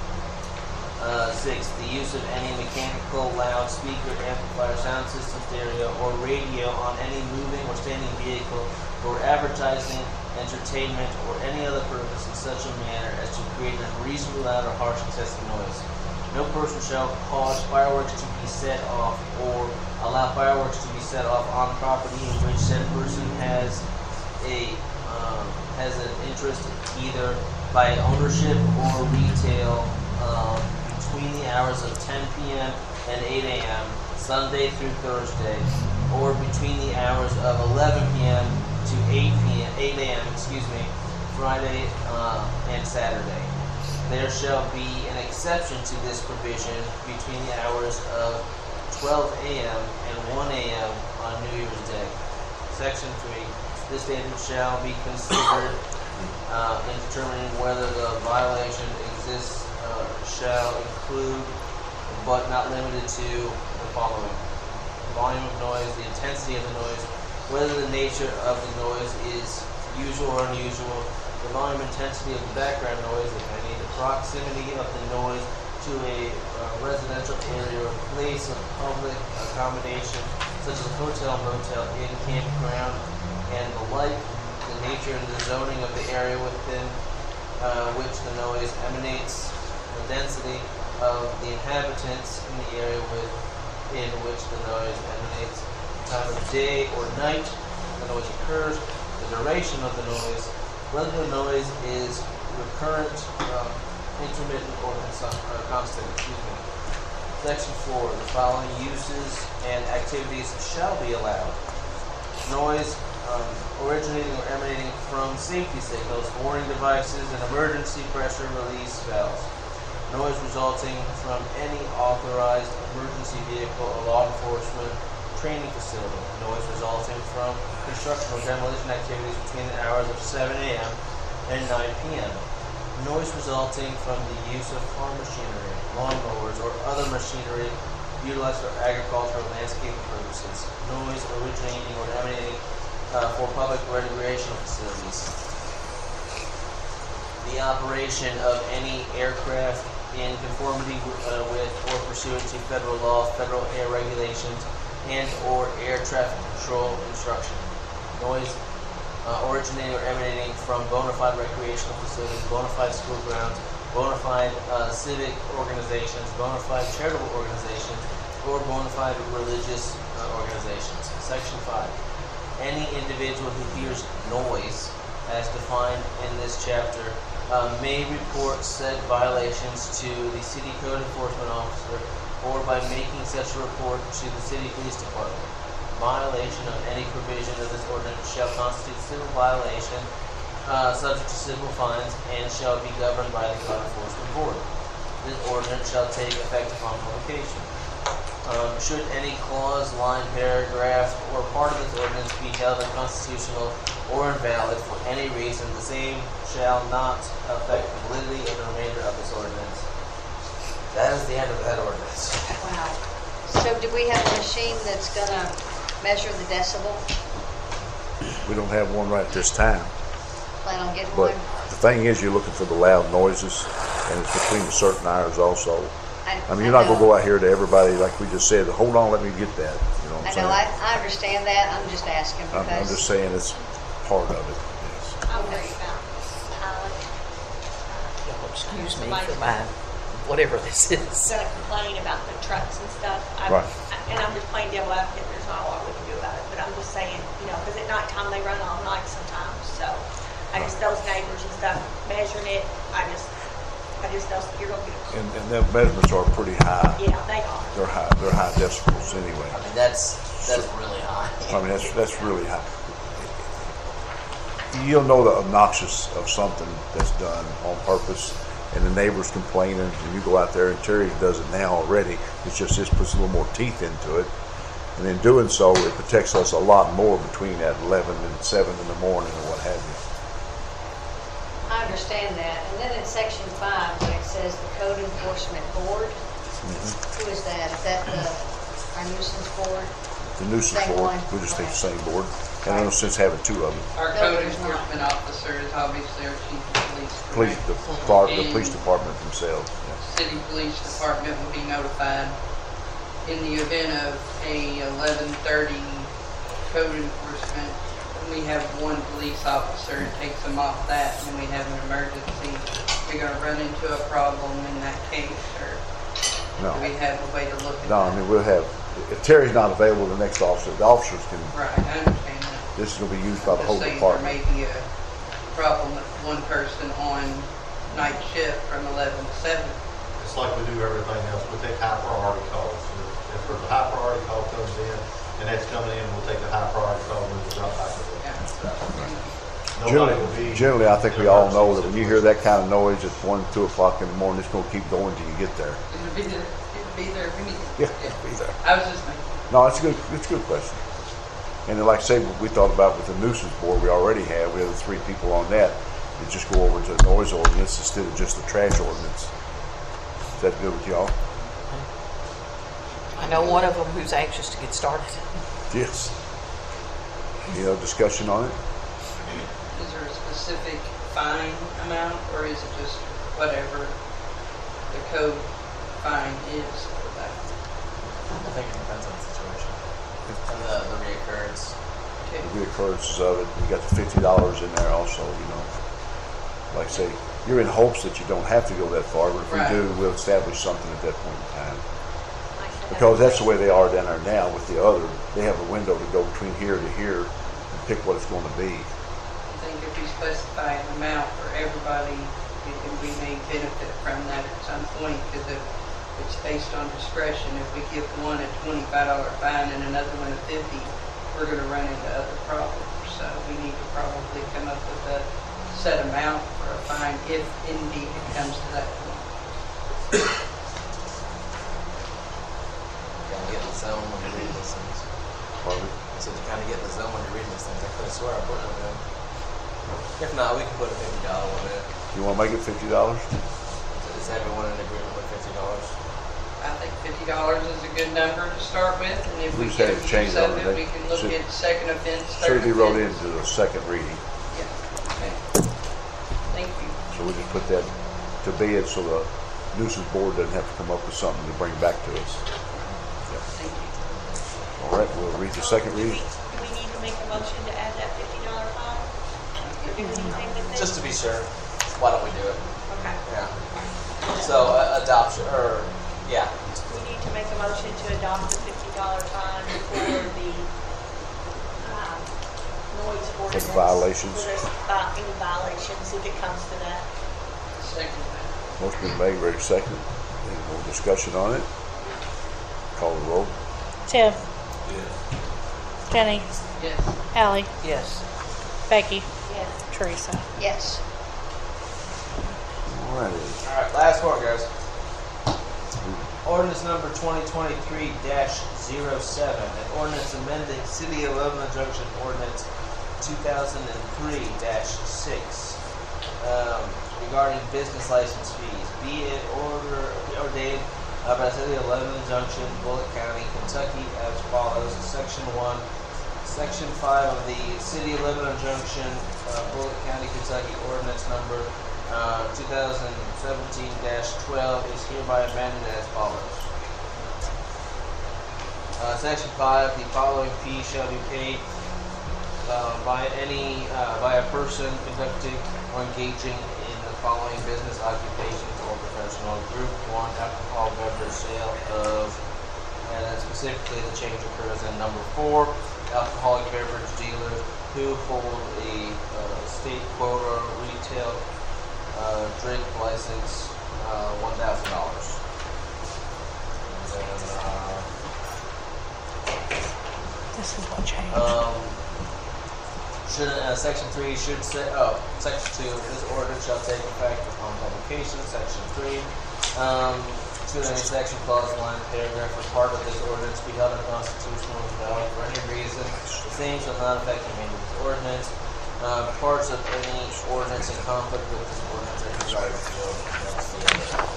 Uh, six, the use of any mechanical loudspeaker, amplifier, sound system, stereo, or radio on any moving or standing vehicle for advertising, entertainment, or any other purpose in such a manner as to create an unreasonably loud or harsh excessive noise. No person shall cause fireworks to be set off or allow fireworks to be set off on property in which said person has a um, has an interest either by ownership or retail um, between the hours of ten p.m. and eight a.m. Sunday through Thursday, or between the hours of eleven p.m. to eight p.m. eight a.m. excuse me, Friday uh, and Saturday. There shall be an exception to this provision between the hours of twelve a.m. and one a.m. on New Year's Day. Section three. This standard shall be considered uh, in determining whether the violation exists uh, shall include, but not limited to, the following. The volume of noise, the intensity of the noise, whether the nature of the noise is usual or unusual, the volume intensity of the background noise, if any, the proximity of the noise to a uh, residential area or place of public accommodation, such as a hotel, motel, inn, campground, and the like, the nature and the zoning of the area within uh, which the noise emanates, the density of the inhabitants in the area within which the noise emanates, the time of day or night the noise occurs, the duration of the noise, whether the noise is recurrent, um, intermittent, or uh, constant. Excuse me. Section four. The following uses and activities shall be allowed. Noise um, originating or emanating from safety signals, warning devices, and emergency pressure release valves. Noise resulting from any authorized emergency vehicle or law enforcement training facility. Noise resulting from construction or demolition activities between the hours of seven a.m. and nine p.m. Noise resulting from the use of farm machinery, lawnmowers, or other machinery utilized for agricultural and landscaping purposes. Noise originating or emanating uh, for public recreational facilities. The operation of any aircraft in conformity uh, with or pursuant to federal law, federal air regulations, and or air traffic control instruction. Noise uh, originating or emanating from bona fide recreational facilities, bona fide school grounds, bona fide uh, civic organizations, bona fide charitable organizations, or bona fide religious uh, organizations. Section five. Any individual who hears noise, as defined in this chapter, uh, may report said violations to the city code enforcement officer or by making such a report to the city police department. Violation of any provision of this ordinance shall constitute civil violation uh, subject to civil fines and shall be governed by the code enforcement board. This ordinance shall take effect upon publication. Um, should any clause, line, paragraph, or part of this ordinance be held unconstitutional or invalid for any reason, the same shall not affect the validity of the remainder of this ordinance. That is the end of that ordinance. Wow. So do we have a machine that's gonna measure the decibel? We don't have one right at this time, Plan on getting but one? the thing is, you're looking for the loud noises, and it's between the certain hours also. I mean, you're not gonna go out here to everybody, like we just said, hold on, let me get that, you know what I I'm saying? know, I, I understand that, I'm just asking I'm, I'm just because, saying it's part of it, yes. I'm worried about Tyler. Y'all excuse me for my, whatever this is. Gonna complain about the trucks and stuff. I- Right. And I'm just playing devil advocate, there's not a lot we can do about it, but I'm just saying, you know, because at nighttime they run all night sometimes, so. I just, those neighbors and stuff measuring it, I just, I just know you're gonna get a, And, and their measurements are pretty high. yeah, they are. They're high, they're high decibels anyway. I mean, that's, that's really high. I mean, that's, that's really high. You'll know the obnoxious of something that's done on purpose, and the neighbors complaining, and you go out there, and Terry does it now already. It's just, this puts a little more teeth into it. And in doing so, it protects us a lot more between that eleven and seven in the morning or what have you. I understand that. And then in section five, when it says the code enforcement board, who is that? Is that the, our nuisance board? The nuisance Same board, one. we just take the Okay. same board. And I don't sense having two of them. Our No, code there's not. enforcement officer is obviously our chief of police. Police, correct? the, fire, the And police department themselves. yeah. City police department will be notified in the event of a eleven thirty code enforcement. We have one police officer, it takes them off that, and we have an emergency. We're gonna run into a problem in that case, or No, do we have a way to look at no, I that? mean, we'll have, if Terry's not available, the next officer, the officers can, Right, I understand that. this is gonna be used by the whole Just saying there department. may be a problem with one person on night shift from eleven to seven. It's like we do everything else, we take high priority calls. If there's a high priority call comes in, and that's coming in, we'll take the high priority call and we'll drop back to it. Nobody will Generally, be. generally, I think we all know that when you hear that kind of noise at one, two o'clock in the morning, it's gonna keep going till you get there. It'll be there, it'll be there if we need it. Yeah, be there. I was just thinking. No, it's a good, it's a good question. And then, like I say, what we thought about with the nuisance board, we already have, we have the three people on that, that just go over to the noise ordinance instead of just the trash ordinance. Is that good with y'all? I know one of them who's anxious to get started. Yes. Any other discussion on it? Is there a specific fine amount, or is it just whatever the code fine is for that? I think it depends on the situation and the, the reoccurrence. Okay. The reoccurrences of it, you got the fifty dollars in there also, you know. Like I say, you're in hopes that you don't have to go that far, but if Right. we do, we'll establish something at that point in time. Because that's the way they are down there now with the other. They have a window to go between here to here and pick what it's going to be. I think if we specify an amount for everybody, we can, we may benefit from that at some point, because if it's based on discretion, if we give one a twenty-five dollar fine and another one a fifty, we're gonna run into other problems. So we need to probably come up with a set amount for a fine, if indeed it comes to that point. Gotta get in the zone when you're reading these things. Pardon me? So you kind of get in the zone when you're reading these things. I could have swear I put one in. If not, we can put a fifty dollar one in. You want to make it fifty dollars? Is everyone in agreement with fifty dollars? I think fifty dollars is a good number to start with, and if We we just get had a to change use that, of it, they we can look should- at second offense, Should third be wrote offense. into the second reading. Yeah, okay. Thank you. So we just put that to bed so the nuisance board doesn't have to come up with something to bring back to us. Thank you. All right, we'll read the second Do we, reading. do we need to make a motion to add that fifty dollar fine? Or do anything with it? Just to be sure, why don't we do it? Okay. Yeah. So uh, adoption, or yeah, We need to make a motion to adopt the fifty dollar fine for the, um, noise ordinance. violations. For this, uh, any violations, if it comes to that. Second. Motion been made, ready second. Any more discussion on it? Call the roll. Tim, Yeah. Jenny, Yes. Allie, Yes. Becky, Yes. Teresa. Yes. All righty. all right. Last one, guys. Ordinance number twenty twenty-three dash zero seven, an ordinance amending City of Lebanon Junction Ordinance two thousand three dash six um, regarding business license fees. Be it order ordained uh, by the City of Lebanon Junction, Bullitt County, Kentucky, as follows. Section one, Section five of the City of Lebanon Junction, uh, Bullitt County, Kentucky ordinance number uh, twenty seventeen dash twelve is hereby amended as follows. Uh, section five, the following fee shall be paid uh, by any uh, by a person conducting or engaging in the following business occupations or professional group. One, alcohol beverage sale of, and then specifically the change occurs in number four, alcoholic beverage dealer who hold a uh, state quota retail uh, drink license, uh, one thousand dollars. And then, uh, This is what changed. Um, should, uh, section three should say, oh, section two, this ordinance shall take effect upon publication. Section three, um, should any section, clause, line, paragraph, or part of this ordinance be held unconstitutional or invalid for any reason, the same shall not affect the meaning of this ordinance. Uh, parts of any ordinance in conflict with this ordinance are desired repealed. That's the end of it.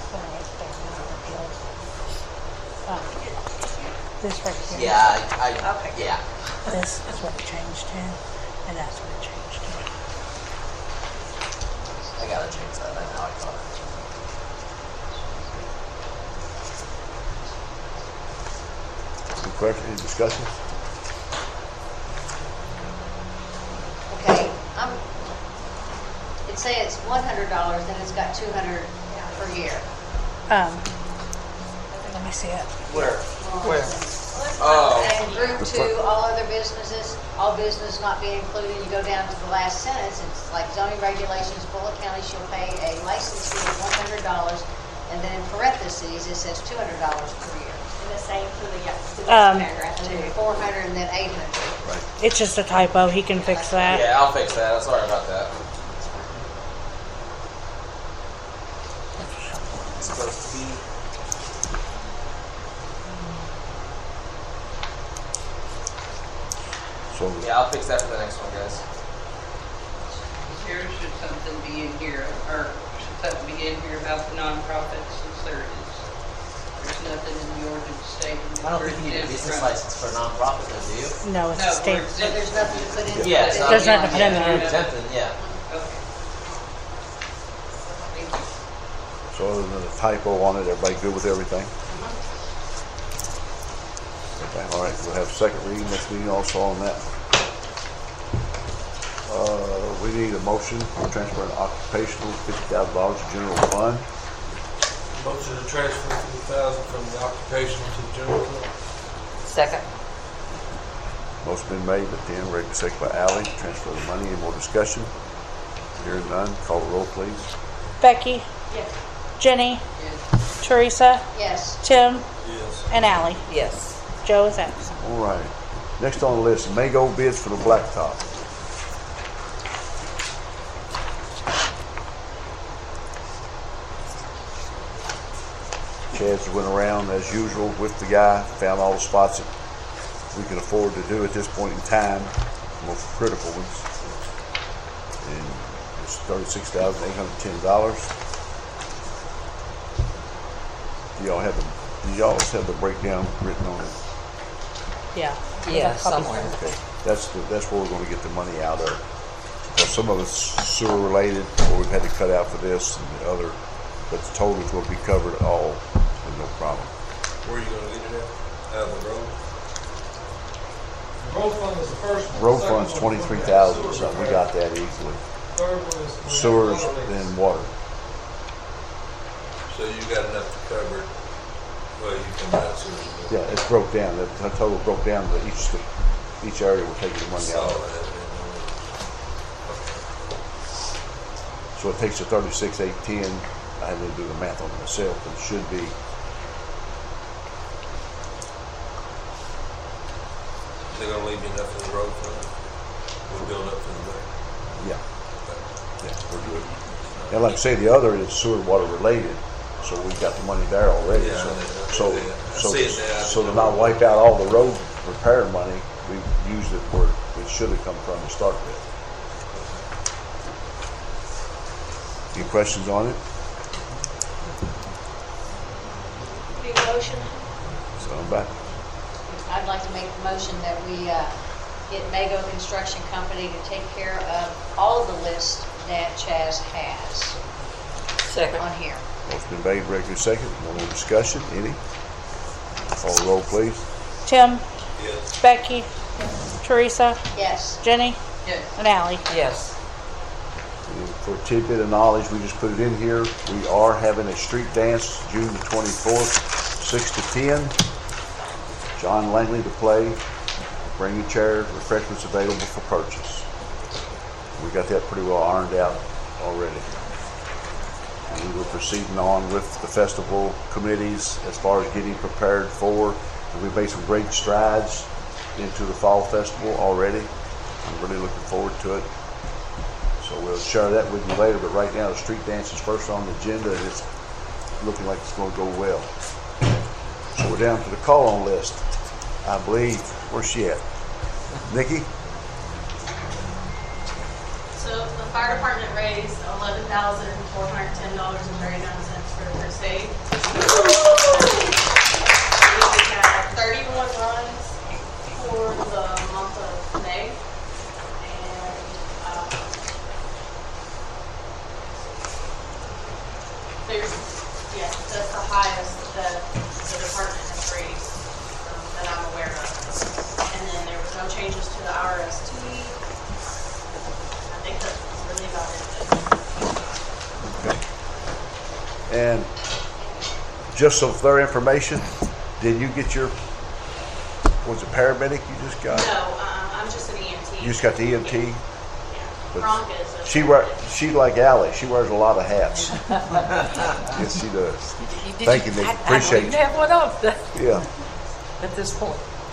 Um, This right here. Yeah, I, I Okay. yeah. This is what it changed to, and that's what it changed to. I gotta change that. I know I caught it. Any questions, any discussion? Okay, I'm, it says one hundred dollars, then it's got two hundred per year. Um, let me see it. Where? Where? Oh. And group two, all other businesses, all business not being included, you go down to the last sentence, it's like zoning regulations, Bullitt County shall pay a license fee of one hundred dollars, and then in parentheses, it says two hundred dollars per year. And the same for the, yeah, for the Um, next paragraph And too. then four hundred and then eight hundred. Right. It's just a typo. He can fix that. Yeah, I'll fix that. Sorry about that. It's supposed to be. So, Yeah, I'll fix that for the next one, guys. Here, should something be in here, or should something be in here about the nonprofits, since there is, there's nothing in the ordinance stating. I don't think you need a business license for a nonprofit, though, do you? No, it's No, a state. we're So there's nothing to put in. Yeah, so There's nothing to put in there. Something, yeah. Okay. Thank you. so other than a typo on it, everybody good with everything? Okay, all right, we'll have a second reading next meeting also on that. Uh, we need a motion for transfer an occupational fifty thousand dollars to general fund. Motion to transfer fifty thousand from the occupational to the general fund. Second. Motion been made, but then Rick, second by Ally, transfer the money. Any more discussion? Hearing none, call the roll, please. Becky, Yes. Jenny, Yes. Teresa, Yes. Tim, Yes. and Allie. Yes. Joe is absent. All right. Next on the list, Mago bids for the blacktop. Chad's went around as usual with the guy, found all the spots that we can afford to do at this point in time, most critical ones. And it's thirty-six thousand eight hundred ten dollars. Do y'all have the, do y'all have the breakdown written on it? Yeah. Yeah, That's copies somewhere. for- Okay, that's the, that's where we're gonna get the money out of. Because some of it's sewer related, or we've had to cut out for this and the other, but the totals will be covered all with no problem. Where are you gonna get it at? Out of the road? Road fund is the first one. Road Second fund's one, twenty-three sewer thousand or something, we repair. got that easily. Third one is. Sewers water leaks. and water. So you got enough to cover, it. Well, you can buy sewers. Yeah, it's broke down, the the total broke down to each, each area we're taking the money Saw out that. of. Okay. So it takes the thirty-six eight ten, I had to do the math on it myself, but it should be, They're gonna leave you enough in the road fund? We'll build up from there. yeah, yeah, we're good. And like I say, the other is sewer water related, so we've got the money there already, Yeah, so, I know. so, Yeah, I so, see it now. so to not wipe out all the road repair money, we used it where it should have come from to start with. Any questions on it? motion? Somebody. I'd like to make the motion that we uh, get Mago Construction Company to take care of all of the list that Chaz has Second. on here. Motion been made, regular second. No more discussion. Any? Call the roll, please. Tim, Yes. Becky, Teresa, Yes. Jenny, Yes. and Ally. Yes. And for tidbit of knowledge, we just put it in here. We are having a street dance June the twenty-fourth, six to ten. John Langley to play. Bring your chair, refreshments available for purchase. We got that pretty well ironed out already. And we were proceeding on with the festival committees as far as getting prepared for. And we've made some great strides into the fall festival already. I'm really looking forward to it. So we'll share that with you later, but right now the street dance is first on the agenda and it's looking like it's going to go well. So we're down to the call-on list. I believe, where's she at? Nikki? So the fire department raised eleven thousand four hundred ten dollars and thirty-nine cents for the first aid. We had thirty-one runs for the month of May. And, um, there's, yeah, that's the highest that the department has raised, um, that I'm aware of. And then there was no changes to the R S T. I think that's really about it. And just so for their information, did you get your, was it paramedic you just got? No, um, I'm just an E M T. You just got the E M T? Yeah. But Veronica is a. She wear, she like Allie, she wears a lot of hats. Yes, she does. Thank you, Nick. I, Appreciate I you. wouldn't have one of the, Yeah. at this point.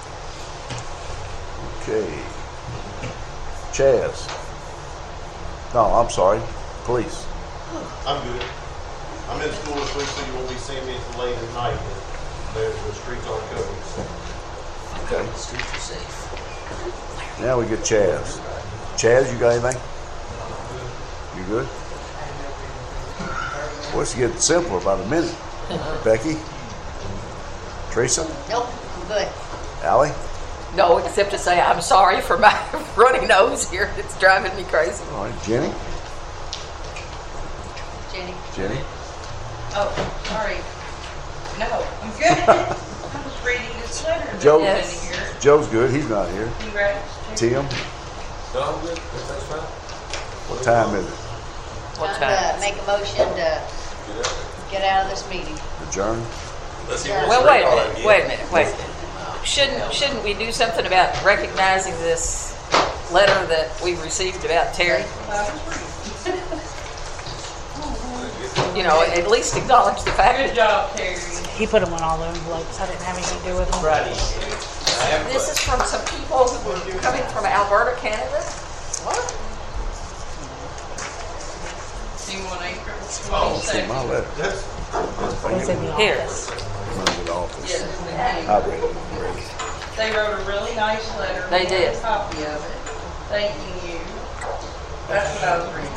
Okay. Chaz. No, I'm sorry. Police. I'm good. I'm in school this week, so you won't be seeing me until late at night, but the, the streets are covered, so. Okay. The streets are safe. Now we get Chaz. Chaz, you got anything? You good? Well, it's getting simpler about a minute. Becky? Teresa? Nope, I'm good. Allie? No, except to say I'm sorry for my runny nose here. It's driving me crazy. All right. Jenny? Jenny? Jenny? Oh, sorry. No, I'm good. I was reading this letter. Joe? that's in here. Joe's good. He's not here. Congrats. Tim? No, I'm good. That's fine. What time is it? What Time time? to make a motion to get out of this meeting. Adjourn? Let's see Well, what's Well, wait a going on minute, again. wait a minute, wait a minute. Shouldn't, shouldn't we do something about recognizing this letter that we received about Terry? You know, at least acknowledge the fact Good that job, Terry. He put them in all the envelopes. I didn't have anything to do with them. this is from some people who were coming from Alberta, Canada. What? You want acre? Oh, see my letter. It's in the Here. office. I'm in the office. Yes, I read it. I read it. they wrote a really nice letter. They We did. have a copy of it, thanking you. That's what I was reading.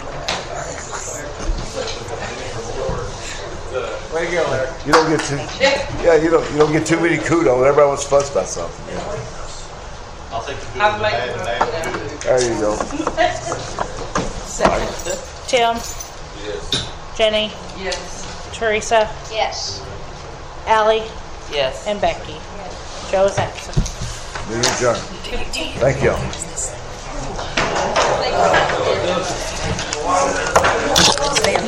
Regular. You don't get too, yeah, you don't, you don't get too many kudos. Everybody wants to fuss about something. I'll take the good I'm and the bad and the bad and the making good. There you go. Second. Tim, Yes. Jenny, Yes. Teresa, Yes. Ally, Yes. and Becky. Joe is absent. Meeting adjourned. Thank you. Thank you.